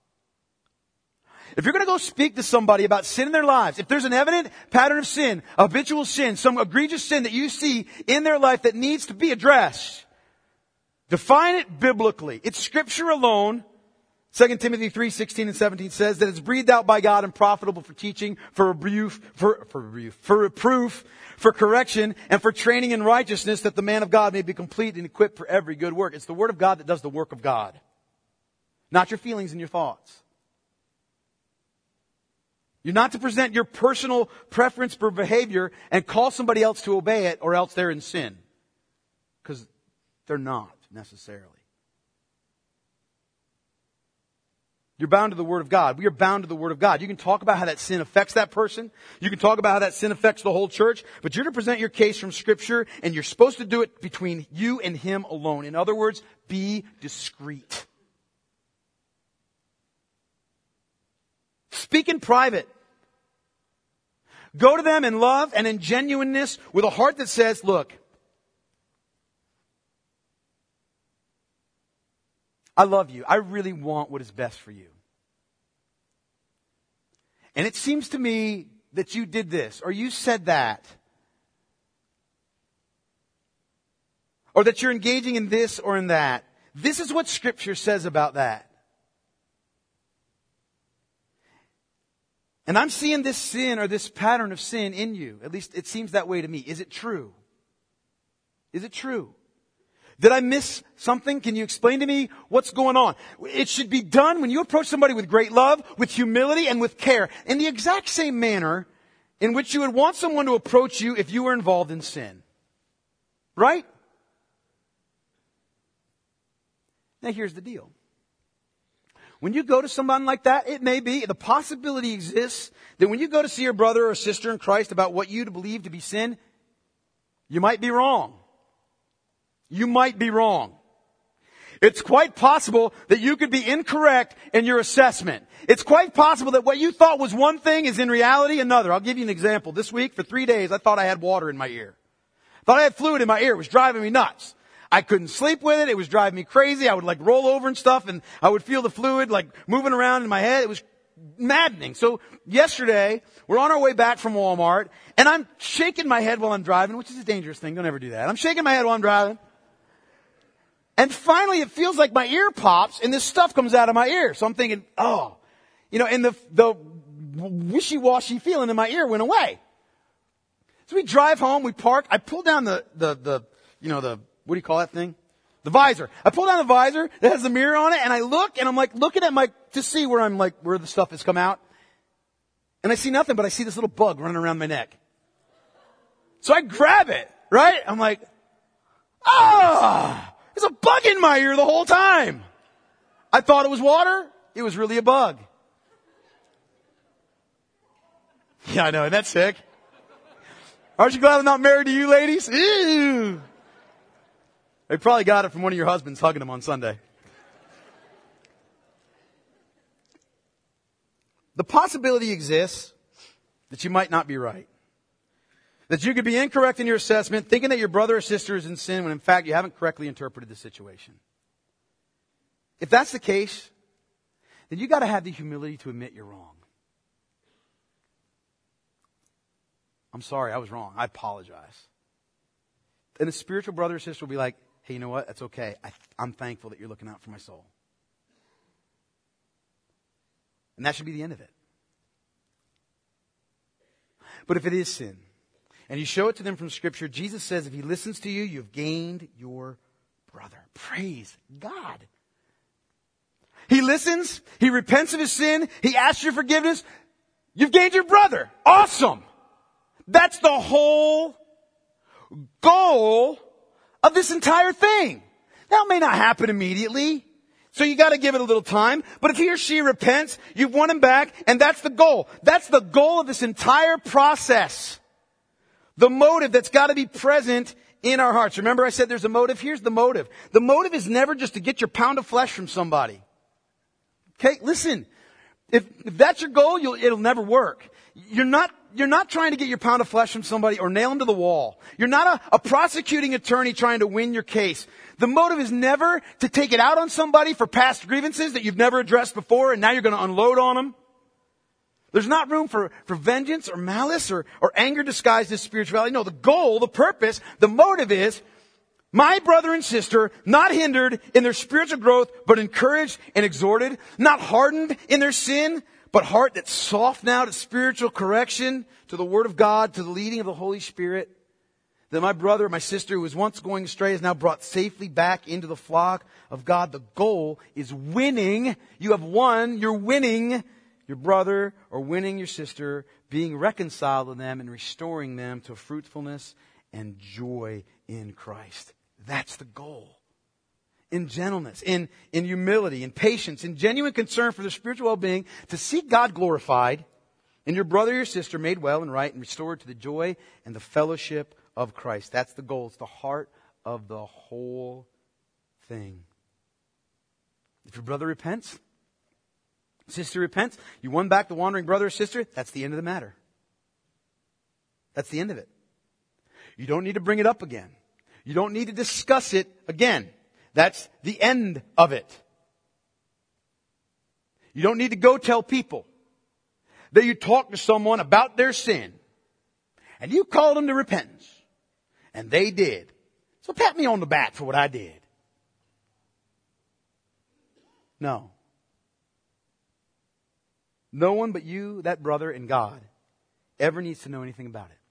If you're going to go speak to somebody about sin in their lives, if there's an evident pattern of sin, habitual sin, some egregious sin that you see in their life that needs to be addressed, define it biblically. It's Scripture alone. Second Timothy three, sixteen and seventeen says that it's breathed out by God and profitable for teaching, for rebuke, for, for rebuke, for reproof, for correction, and for training in righteousness, that the man of God may be complete and equipped for every good work. It's the Word of God that does the work of God. Not your feelings and your thoughts. You're not to present your personal preference for behavior and call somebody else to obey it, or else they're in sin. Because they're not necessarily. You're bound to the Word of God. We are bound to the Word of God. You can talk about how that sin affects that person. You can talk about how that sin affects the whole church. But you're to present your case from Scripture, and you're supposed to do it between you and him alone. In other words, be discreet. Speak in private. Go to them in love and in genuineness with a heart that says, look, I love you. I really want what is best for you. And it seems to me that you did this, or you said that, or that you're engaging in this or in that. This is what Scripture says about that. And I'm seeing this sin or this pattern of sin in you. At least it seems that way to me. Is it true? Is it true? Did I miss something? Can you explain to me what's going on? It should be done when you approach somebody with great love, with humility, and with care. In the exact same manner in which you would want someone to approach you if you were involved in sin. Right? Now here's the deal. When you go to someone like that, it may be, the possibility exists that when you go to see your brother or sister in Christ about what you believe to be sin, you might be wrong. You might be wrong. It's quite possible that you could be incorrect in your assessment. It's quite possible that what you thought was one thing is in reality another. I'll give you an example. This week, for three days, I thought I had water in my ear. I thought I had fluid in my ear. It was driving me nuts. I couldn't sleep with it. It was driving me crazy. I would like roll over and stuff, and I would feel the fluid like moving around in my head. It was maddening. So yesterday, we're on our way back from Walmart, and I'm shaking my head while I'm driving, which is a dangerous thing. Don't ever do that. I'm shaking my head while I'm driving. And finally, it feels like my ear pops, and this stuff comes out of my ear. So I'm thinking, oh, you know, and the the wishy-washy feeling in my ear went away. So we drive home, we park. I pull down the the the you know the what do you call that thing? The visor. I pull down the visor that has the mirror on it, and I look, and I'm like looking at my to see where I'm like where the stuff has come out, and I see nothing, but I see this little bug running around my neck. So I grab it, right? I'm like, ah. There's a bug in my ear the whole time. I thought it was water. It was really a bug. Yeah, I know. Isn't that sick? Aren't you glad I'm not married to you, ladies? Ew. They probably got it from one of your husbands hugging them on Sunday. The possibility exists that you might not be right. That you could be incorrect in your assessment, thinking that your brother or sister is in sin when in fact you haven't correctly interpreted the situation. If that's the case, then you got to have the humility to admit you're wrong. I'm sorry, I was wrong. I apologize. And a spiritual brother or sister will be like, hey, you know what? That's okay. I, I'm thankful that you're looking out for my soul. And that should be the end of it. But if it is sin, and you show it to them from Scripture, Jesus says if he listens to you, you've gained your brother. Praise God. He listens. He repents of his sin. He asks your forgiveness. You've gained your brother. Awesome. That's the whole goal of this entire thing. Now, it may not happen immediately, so you got to give it a little time. But if he or she repents, you've won him back, and that's the goal. That's the goal of this entire process. The motive that's got to be present in our hearts. Remember I said there's a motive? Here's the motive. The motive is never just to get your pound of flesh from somebody. Okay, listen. If, if that's your goal, you'll, it'll never work. You're not, you're not trying to get your pound of flesh from somebody or nail them to the wall. You're not a, a prosecuting attorney trying to win your case. The motive is never to take it out on somebody for past grievances that you've never addressed before and now you're going to unload on them. There's not room for, for vengeance or malice or, or anger disguised as spirituality. No, the goal, the purpose, the motive is my brother and sister not hindered in their spiritual growth, but encouraged and exhorted, not hardened in their sin, but heart that's soft now to spiritual correction, to the Word of God, to the leading of the Holy Spirit. That my brother, my sister who was once going astray is now brought safely back into the flock of God. The goal is winning. You have won. You're winning your brother or winning your sister, being reconciled to them and restoring them to fruitfulness and joy in Christ. That's the goal. In gentleness, in, in humility, in patience, in genuine concern for their spiritual well-being, to seek God glorified, and your brother or your sister made well and right and restored to the joy and the fellowship of Christ. That's the goal. It's the heart of the whole thing. If your brother repents, sister repents, you won back the wandering brother or sister, that's the end of the matter. That's the end of it. You don't need to bring it up again. You don't need to discuss it again. That's the end of it. You don't need to go tell people that you talked to someone about their sin and you called them to repentance and they did. So pat me on the back for what I did. No. No one but you, that brother, and God ever needs to know anything about it.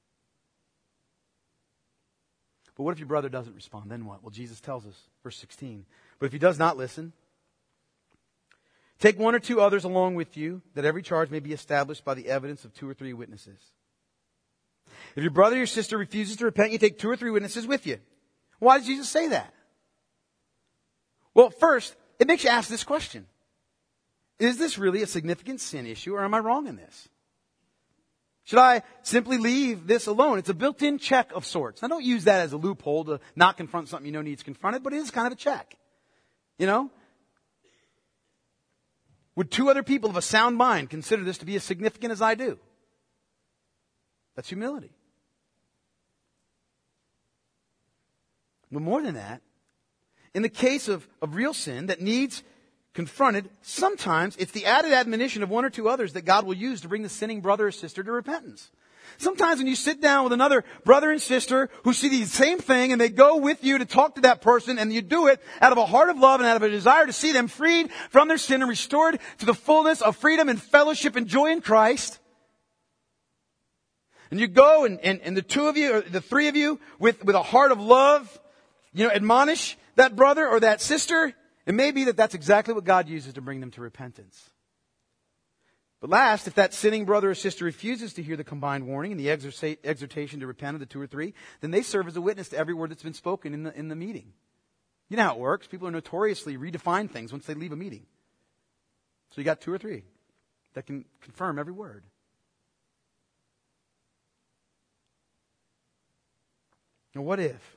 But what if your brother doesn't respond? Then what? Well, Jesus tells us, verse sixteen. But if he does not listen, take one or two others along with you, that every charge may be established by the evidence of two or three witnesses. If your brother or your sister refuses to repent, you take two or three witnesses with you. Why does Jesus say that? Well, Well, first, it makes you ask this question. Is this really a significant sin issue, or am I wrong in this? Should I simply leave this alone? It's a built-in check of sorts. Now, don't use that as a loophole to not confront something you know needs confronted, but it is kind of a check. You know? Would two other people of a sound mind consider this to be as significant as I do? That's humility. But more than that, in the case of, of real sin that needs confronted, sometimes it's the added admonition of one or two others that God will use to bring the sinning brother or sister to repentance. Sometimes when you sit down with another brother and sister who see the same thing and they go with you to talk to that person, and you do it out of a heart of love and out of a desire to see them freed from their sin and restored to the fullness of freedom and fellowship and joy in Christ. And you go and, and, and the two of you, or the three of you, with, with a heart of love, you know, admonish that brother or that sister. It may be that that's exactly what God uses to bring them to repentance. But last, if that sinning brother or sister refuses to hear the combined warning and the exhorta- exhortation to repent of the two or three, then they serve as a witness to every word that's been spoken in the, in the meeting. You know how it works. People are notoriously redefine things once they leave a meeting. So you got two or three that can confirm every word. Now what if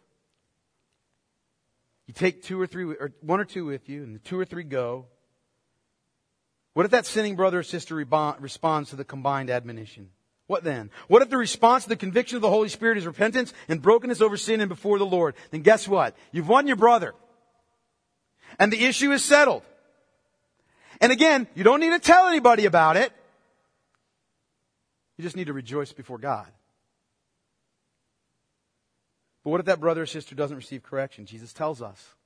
you take two or three, or one or two with you, and the two or three go? What if that sinning brother or sister rebo- responds to the combined admonition? What then? What if the response to the conviction of the Holy Spirit is repentance and brokenness over sin and before the Lord? Then guess what? You've won your brother. And the issue is settled. And again, you don't need to tell anybody about it. You just need to rejoice before God. But what if that brother or sister doesn't receive correction? Jesus tells us.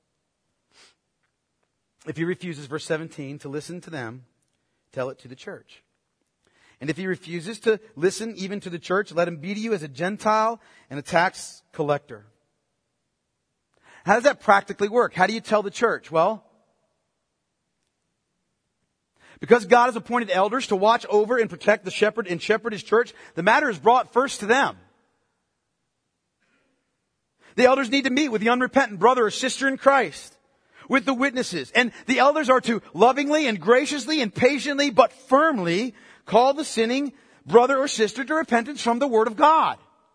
If he refuses, verse seventeen, to listen to them, tell it to the church. And if he refuses to listen even to the church, let him be to you as a Gentile and a tax collector. How does that practically work? How do you tell the church? Well, because God has appointed elders to watch over and protect the shepherd and shepherd his church, the matter is brought first to them. The elders need to meet with the unrepentant brother or sister in Christ, with the witnesses. And the elders are to lovingly and graciously and patiently but firmly call the sinning brother or sister to repentance from the Word of God.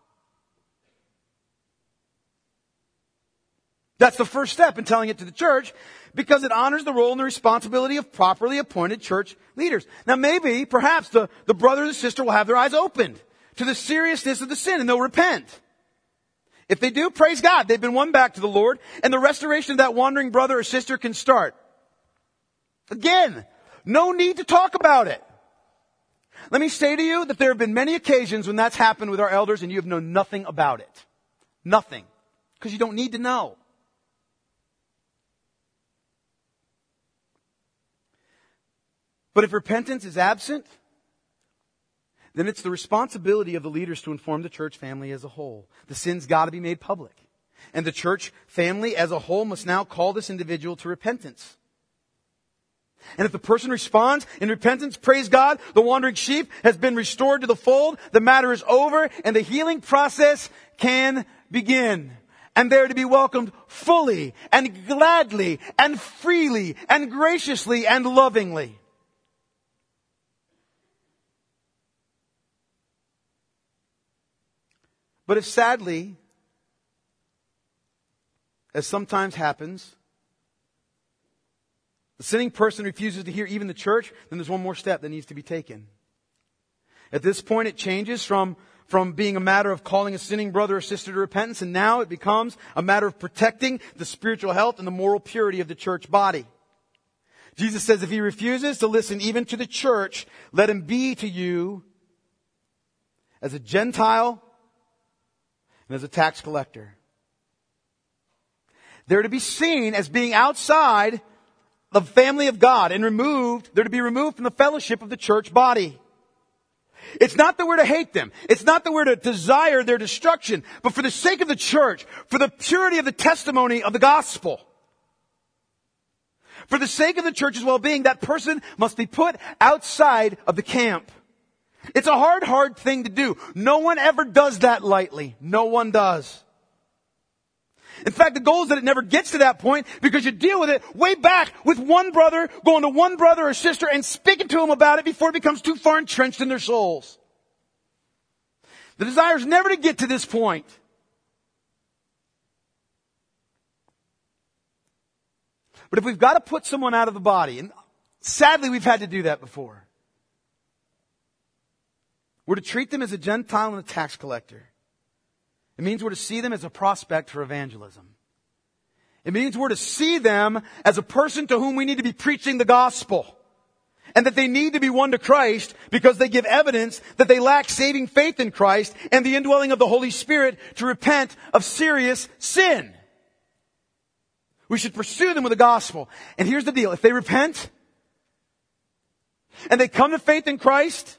That's the first step in telling it to the church, because it honors the role and the responsibility of properly appointed church leaders. Now maybe, perhaps, the, the brother or the sister will have their eyes opened to the seriousness of the sin and they'll repent. If they do, praise God, they've been won back to the Lord, and the restoration of that wandering brother or sister can start. Again, no need to talk about it. Let me say to you that there have been many occasions when that's happened with our elders and you have known nothing about it. Nothing. Because you don't need to know. But if repentance is absent, then it's the responsibility of the leaders to inform the church family as a whole. The sin's got to be made public. And the church family as a whole must now call this individual to repentance. And if the person responds in repentance, praise God, the wandering sheep has been restored to the fold, the matter is over, and the healing process can begin. And they're to be welcomed fully and gladly and freely and graciously and lovingly. But if sadly, as sometimes happens, the sinning person refuses to hear even the church, then there's one more step that needs to be taken. At this point, it changes from, from being a matter of calling a sinning brother or sister to repentance, and now it becomes a matter of protecting the spiritual health and the moral purity of the church body. Jesus says if he refuses to listen even to the church, let him be to you as a Gentile and as a tax collector. They're to be seen as being outside the family of God and removed, they're to be removed from the fellowship of the church body. It's not that we're to hate them. It's not that we're to desire their destruction, but for the sake of the church, for the purity of the testimony of the gospel, for the sake of the church's well-being, that person must be put outside of the camp. It's a hard, hard thing to do. No one ever does that lightly. No one does. In fact, the goal is that it never gets to that point because you deal with it way back with one brother, going to one brother or sister and speaking to them about it before it becomes too far entrenched in their souls. The desire is never to get to this point. But if we've got to put someone out of the body, and sadly we've had to do that before, we're to treat them as a Gentile and a tax collector. It means we're to see them as a prospect for evangelism. It means we're to see them as a person to whom we need to be preaching the gospel. And that they need to be won to Christ because they give evidence that they lack saving faith in Christ and the indwelling of the Holy Spirit to repent of serious sin. We should pursue them with the gospel. And here's the deal. If they repent and they come to faith in Christ,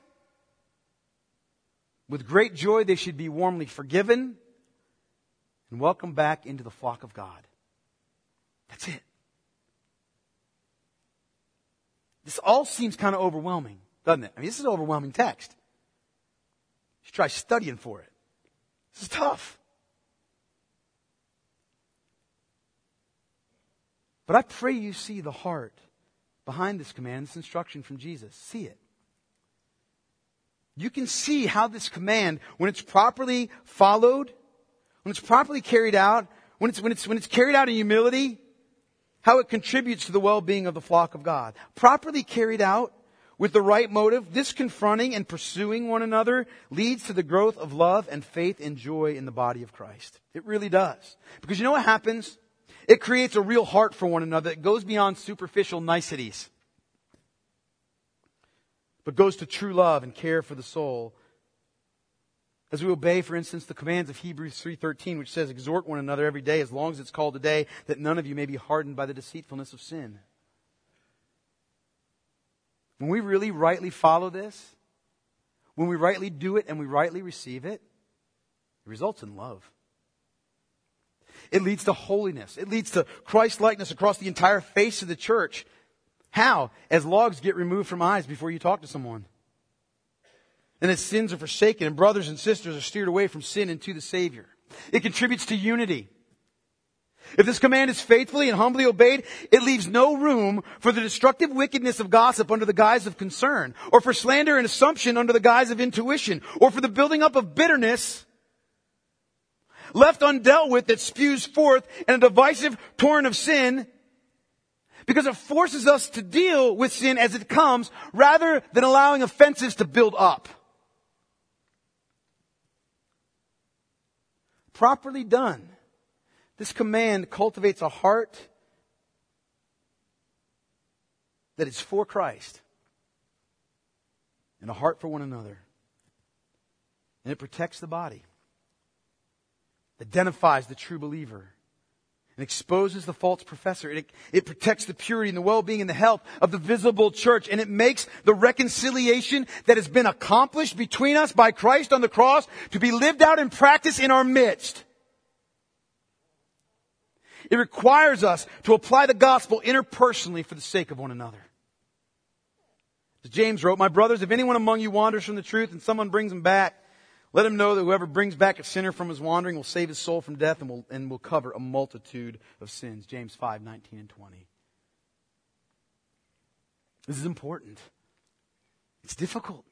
with great joy they should be warmly forgiven and welcomed back into the flock of God. That's it. This all seems kind of overwhelming, doesn't it? I mean, this is an overwhelming text. You should try studying for it. This is tough. But I pray you see the heart behind this command, this instruction from Jesus. See it. You can see how this command, when it's properly followed, when it's properly carried out, when it's, when it's, when it's carried out in humility, how it contributes to the well-being of the flock of God. Properly carried out with the right motive, this confronting and pursuing one another leads to the growth of love and faith and joy in the body of Christ. It really does. Because you know what happens? It creates a real heart for one another that goes beyond superficial niceties, but goes to true love and care for the soul. As we obey, for instance, the commands of Hebrews three thirteen, which says, exhort one another every day as long as it's called today, that none of you may be hardened by the deceitfulness of sin. When we really rightly follow this, when we rightly do it and we rightly receive it, it results in love. It leads to holiness. It leads to Christ-likeness across the entire face of the church. How? As logs get removed from eyes before you talk to someone. And as sins are forsaken and brothers and sisters are steered away from sin and to the Savior. It contributes to unity. If this command is faithfully and humbly obeyed, it leaves no room for the destructive wickedness of gossip under the guise of concern, or for slander and assumption under the guise of intuition, or for the building up of bitterness left undealt with that spews forth in a divisive torrent of sin, because it forces us to deal with sin as it comes rather than allowing offenses to build up. Properly done, this command cultivates a heart that is for Christ and a heart for one another. And it protects the body, identifies the true believer, and exposes the false professor. It, it protects the purity and the well-being and the health of the visible church. And it makes the reconciliation that has been accomplished between us by Christ on the cross to be lived out in practice in our midst. It requires us to apply the gospel interpersonally for the sake of one another. As James wrote, my brothers, if anyone among you wanders from the truth and someone brings him back, let him know that whoever brings back a sinner from his wandering will save his soul from death and will, and will cover a multitude of sins. James five, nineteen and twenty. This is important. It's difficult.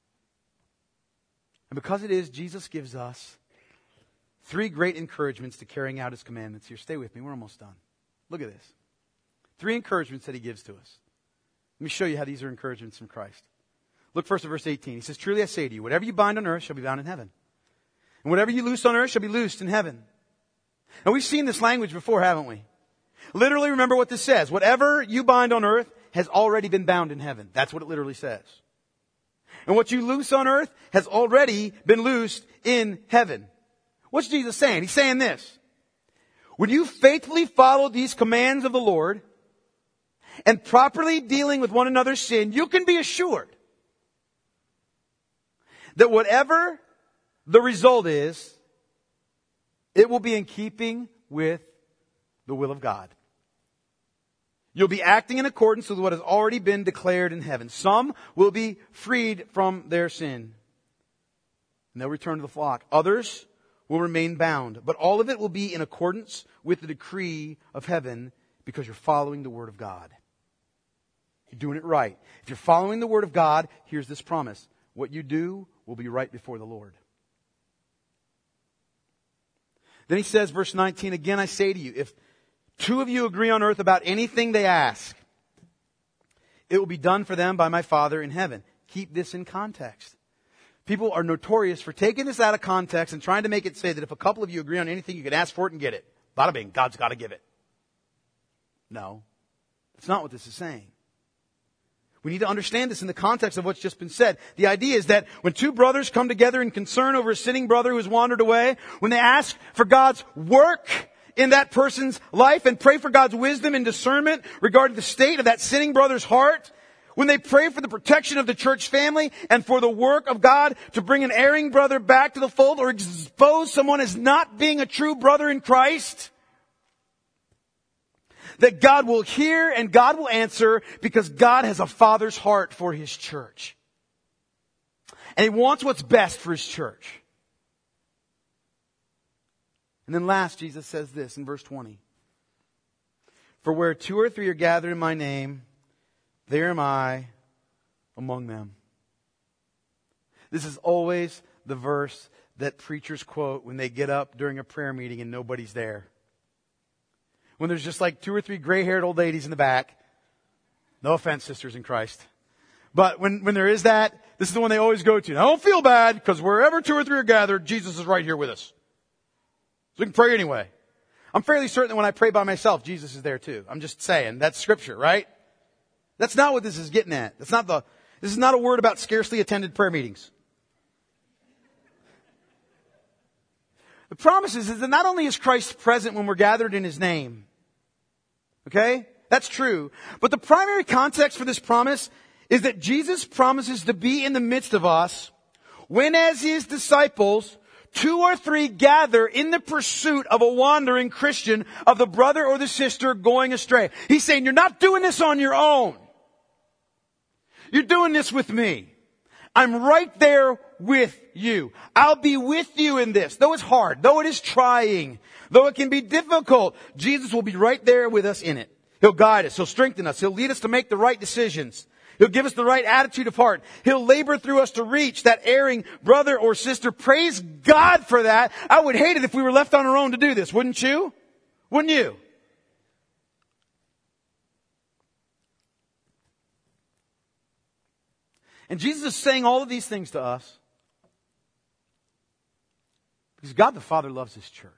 And because it is, Jesus gives us three great encouragements to carrying out His commandments. Here, stay with me. We're almost done. Look at this. Three encouragements that He gives to us. Let me show you how these are encouragements from Christ. Look first at verse eighteen. He says, truly I say to you, whatever you bind on earth shall be bound in heaven. And whatever you loose on earth shall be loosed in heaven. Now we've seen this language before, haven't we? Literally, remember what this says. Whatever you bind on earth has already been bound in heaven. That's what it literally says. And what you loose on earth has already been loosed in heaven. What's Jesus saying? He's saying this. When you faithfully follow these commands of the Lord and properly dealing with one another's sin, you can be assured that whatever the result is, it will be in keeping with the will of God. You'll be acting in accordance with what has already been declared in heaven. Some will be freed from their sin, and they'll return to the flock. Others will remain bound. But all of it will be in accordance with the decree of heaven because you're following the Word of God. You're doing it right. If you're following the Word of God, here's this promise. What you do will be right before the Lord. Then he says, verse nineteen, again I say to you, if two of you agree on earth about anything they ask, it will be done for them by my Father in heaven. Keep this in context. People are notorious for taking this out of context and trying to make it say that if a couple of you agree on anything, you can ask for it and get it. Bada bing, God's got to give it. No, that's not what this is saying. We need to understand this in the context of what's just been said. The idea is that when two brothers come together in concern over a sinning brother who has wandered away, when they ask for God's work in that person's life and pray for God's wisdom and discernment regarding the state of that sinning brother's heart, when they pray for the protection of the church family and for the work of God to bring an erring brother back to the fold or expose someone as not being a true brother in Christ, that God will hear and God will answer because God has a Father's heart for His church. And He wants what's best for His church. And then last, Jesus says this in verse twenty. For where two or three are gathered in my name, there am I among them. This is always the verse that preachers quote when they get up during a prayer meeting and nobody's there. When there's just like two or three gray-haired old ladies in the back. No offense, sisters in Christ. But when, when there is that, this is the one they always go to. Now, don't feel bad, because wherever two or three are gathered, Jesus is right here with us. So we can pray anyway. I'm fairly certain that when I pray by myself, Jesus is there too. I'm just saying, that's scripture, right? That's not what this is getting at. That's not the, this is not a word about scarcely attended prayer meetings. The promise is that not only is Christ present when we're gathered in His name, okay? That's true. But the primary context for this promise is that Jesus promises to be in the midst of us when, as His disciples, two or three gather in the pursuit of a wandering Christian, of the brother or the sister going astray. He's saying, you're not doing this on your own. You're doing this with me. I'm right there with you. I'll be with you in this. Though it's hard, though it is trying, though it can be difficult, Jesus will be right there with us in it. He'll guide us. He'll strengthen us. He'll lead us to make the right decisions. He'll give us the right attitude of heart. He'll labor through us to reach that erring brother or sister. Praise God for that. I would hate it if we were left on our own to do this, wouldn't you? Wouldn't you? And Jesus is saying all of these things to us because God the Father loves His church.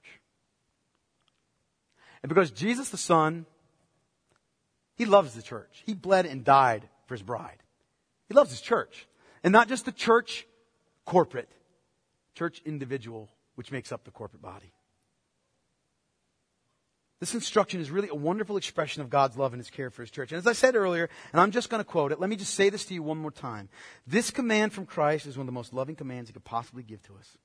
And because Jesus the Son, He loves the church. He bled and died for His bride. He loves His church. And not just the church corporate, church individual, which makes up the corporate body. This instruction is really a wonderful expression of God's love and His care for His church. And as I said earlier, and I'm just going to quote it, let me just say this to you one more time. This command from Christ is one of the most loving commands He could possibly give to us.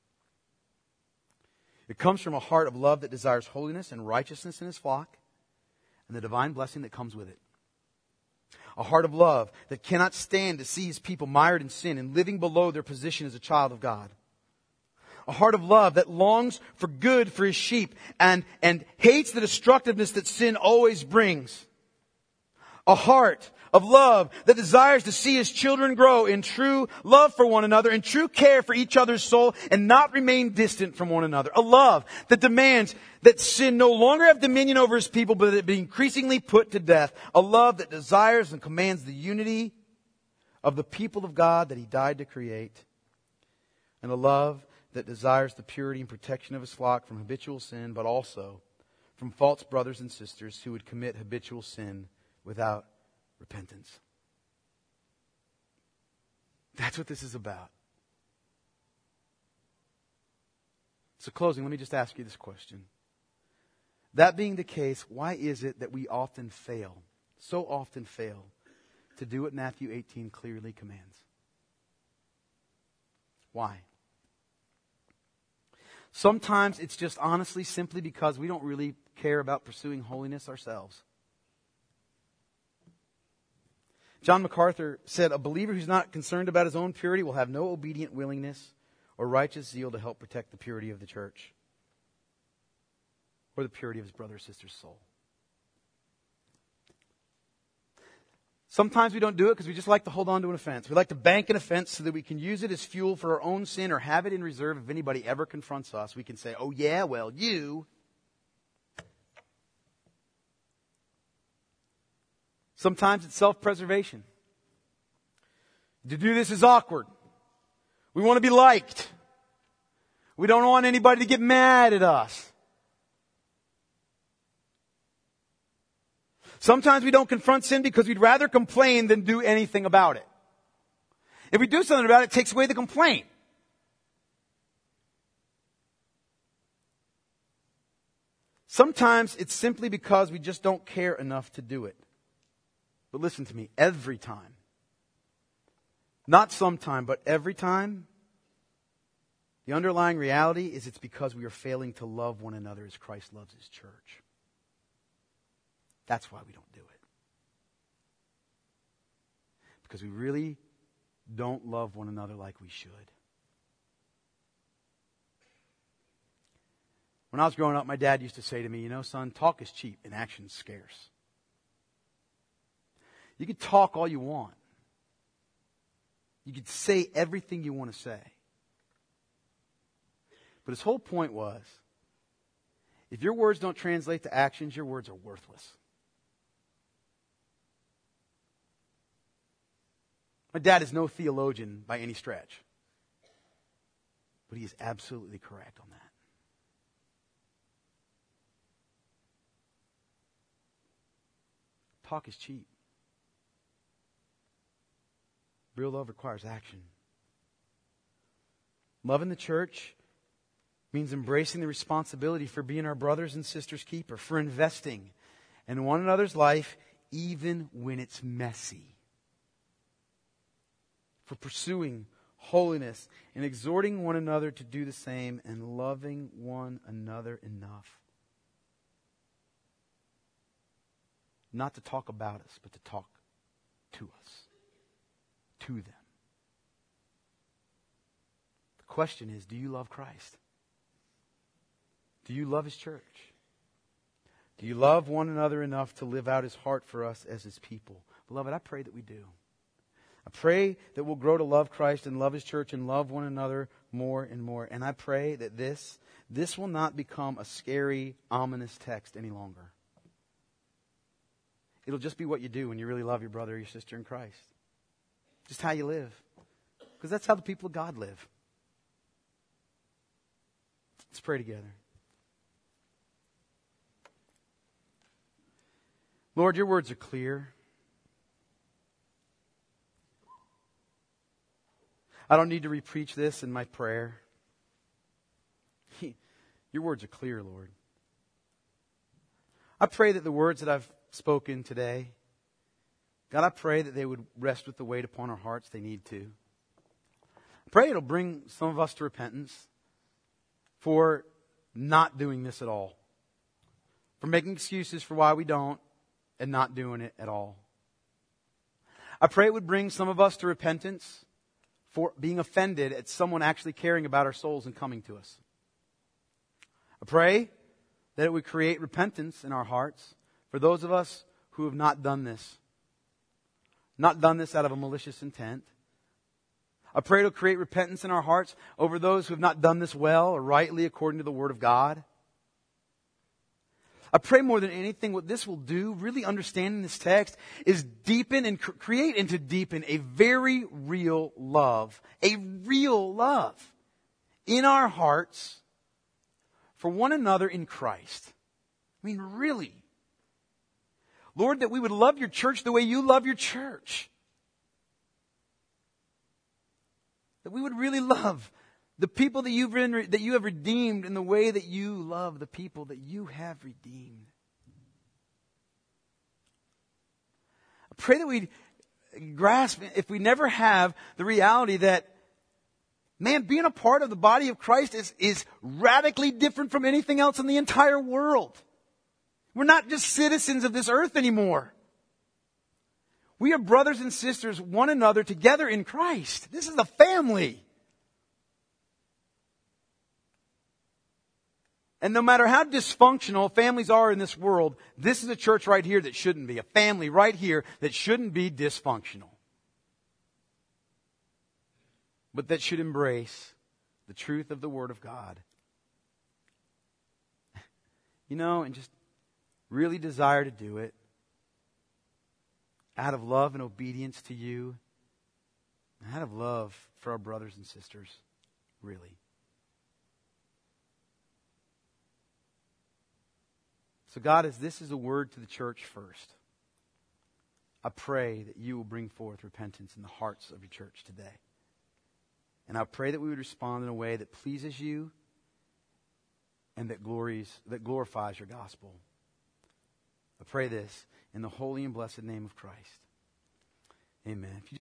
It comes from a heart of love that desires holiness and righteousness in His flock and the divine blessing that comes with it. A heart of love that cannot stand to see His people mired in sin and living below their position as a child of God. A heart of love that longs for good for His sheep and, and hates the destructiveness that sin always brings. A heart of love that desires to see His children grow in true love for one another and true care for each other's soul and not remain distant from one another. A love that demands that sin no longer have dominion over His people, but that it be increasingly put to death. A love that desires and commands the unity of the people of God that He died to create. And a love that desires the purity and protection of His flock from habitual sin, but also from false brothers and sisters who would commit habitual sin without repentance. That's what this is about. So closing, let me just ask you this question. That being the case, why is it that we often fail, so often fail, to do what Matthew eighteen clearly commands? Why? Sometimes it's just honestly simply because we don't really care about pursuing holiness ourselves. John MacArthur said, a believer who's not concerned about his own purity will have no obedient willingness or righteous zeal to help protect the purity of the church or the purity of his brother or sister's soul. Sometimes we don't do it because we just like to hold on to an offense. We like to bank an offense so that we can use it as fuel for our own sin or have it in reserve if anybody ever confronts us. We can say, oh yeah, well, you. Sometimes it's self-preservation. To do this is awkward. We want to be liked. We don't want anybody to get mad at us. Sometimes we don't confront sin because we'd rather complain than do anything about it. If we do something about it, it takes away the complaint. Sometimes it's simply because we just don't care enough to do it. But listen to me, every time, not sometime, but every time, the underlying reality is it's because we are failing to love one another as Christ loves his church. That's why we don't do it. Because we really don't love one another like we should. When I was growing up, my dad used to say to me, you know, son, talk is cheap and action's scarce. You can talk all you want. You can say everything you want to say. But his whole point was, if your words don't translate to actions, your words are worthless. My dad is no theologian by any stretch. But he is absolutely correct on that. Talk is cheap. Real love requires action. Loving the church means embracing the responsibility for being our brothers and sisters' keeper, for investing in one another's life even when it's messy, for pursuing holiness and exhorting one another to do the same and loving one another enough not to talk about us, but to talk to us, to them. The question is, do you love Christ? Do you love his church? Do you love one another enough to live out his heart for us as his people? Beloved, I pray that we do. I pray that we'll grow to love Christ and love his church and love one another more and more. And I pray that this, this will not become a scary, ominous text any longer. It'll just be what you do when you really love your brother or your sister in Christ. Just how you live. Because that's how the people of God live. Let's pray together. Lord, your words are clear. I don't need to repreach this in my prayer. Your words are clear, Lord. I pray that the words that I've spoken today, God, I pray that they would rest with the weight upon our hearts they need to. I pray it'll bring some of us to repentance for not doing this at all, for making excuses for why we don't and not doing it at all. I pray it would bring some of us to repentance for being offended at someone actually caring about our souls and coming to us. I pray that it would create repentance in our hearts for those of us who have not done this. Not done this out of a malicious intent. I pray it'll create repentance in our hearts over those who have not done this well or rightly according to the Word of God. I pray more than anything what this will do, really understanding this text, is deepen and cr- create and to deepen a very real love. A real love in our hearts for one another in Christ. I mean, really. Lord, that we would love your church the way you love your church. That we would really love the people that you've been, that you have redeemed in the way that you love the people that you have redeemed. I pray that we'd grasp, if we never have, the reality that, man, being a part of the body of Christ is, is radically different from anything else in the entire world. We're not just citizens of this earth anymore. We are brothers and sisters, one another, together in Christ. This is a family. And no matter how dysfunctional families are in this world, this is a church right here that shouldn't be. A family right here that shouldn't be dysfunctional. But that should embrace the truth of the Word of God. You know, and just really desire to do it out of love and obedience to you, out of love for our brothers and sisters, really. So God, as this is a word to the church first, I pray that you will bring forth repentance in the hearts of your church today. And I pray that we would respond in a way that pleases you and that glories, that glorifies your gospel. I pray this in the holy and blessed name of Christ. Amen. If you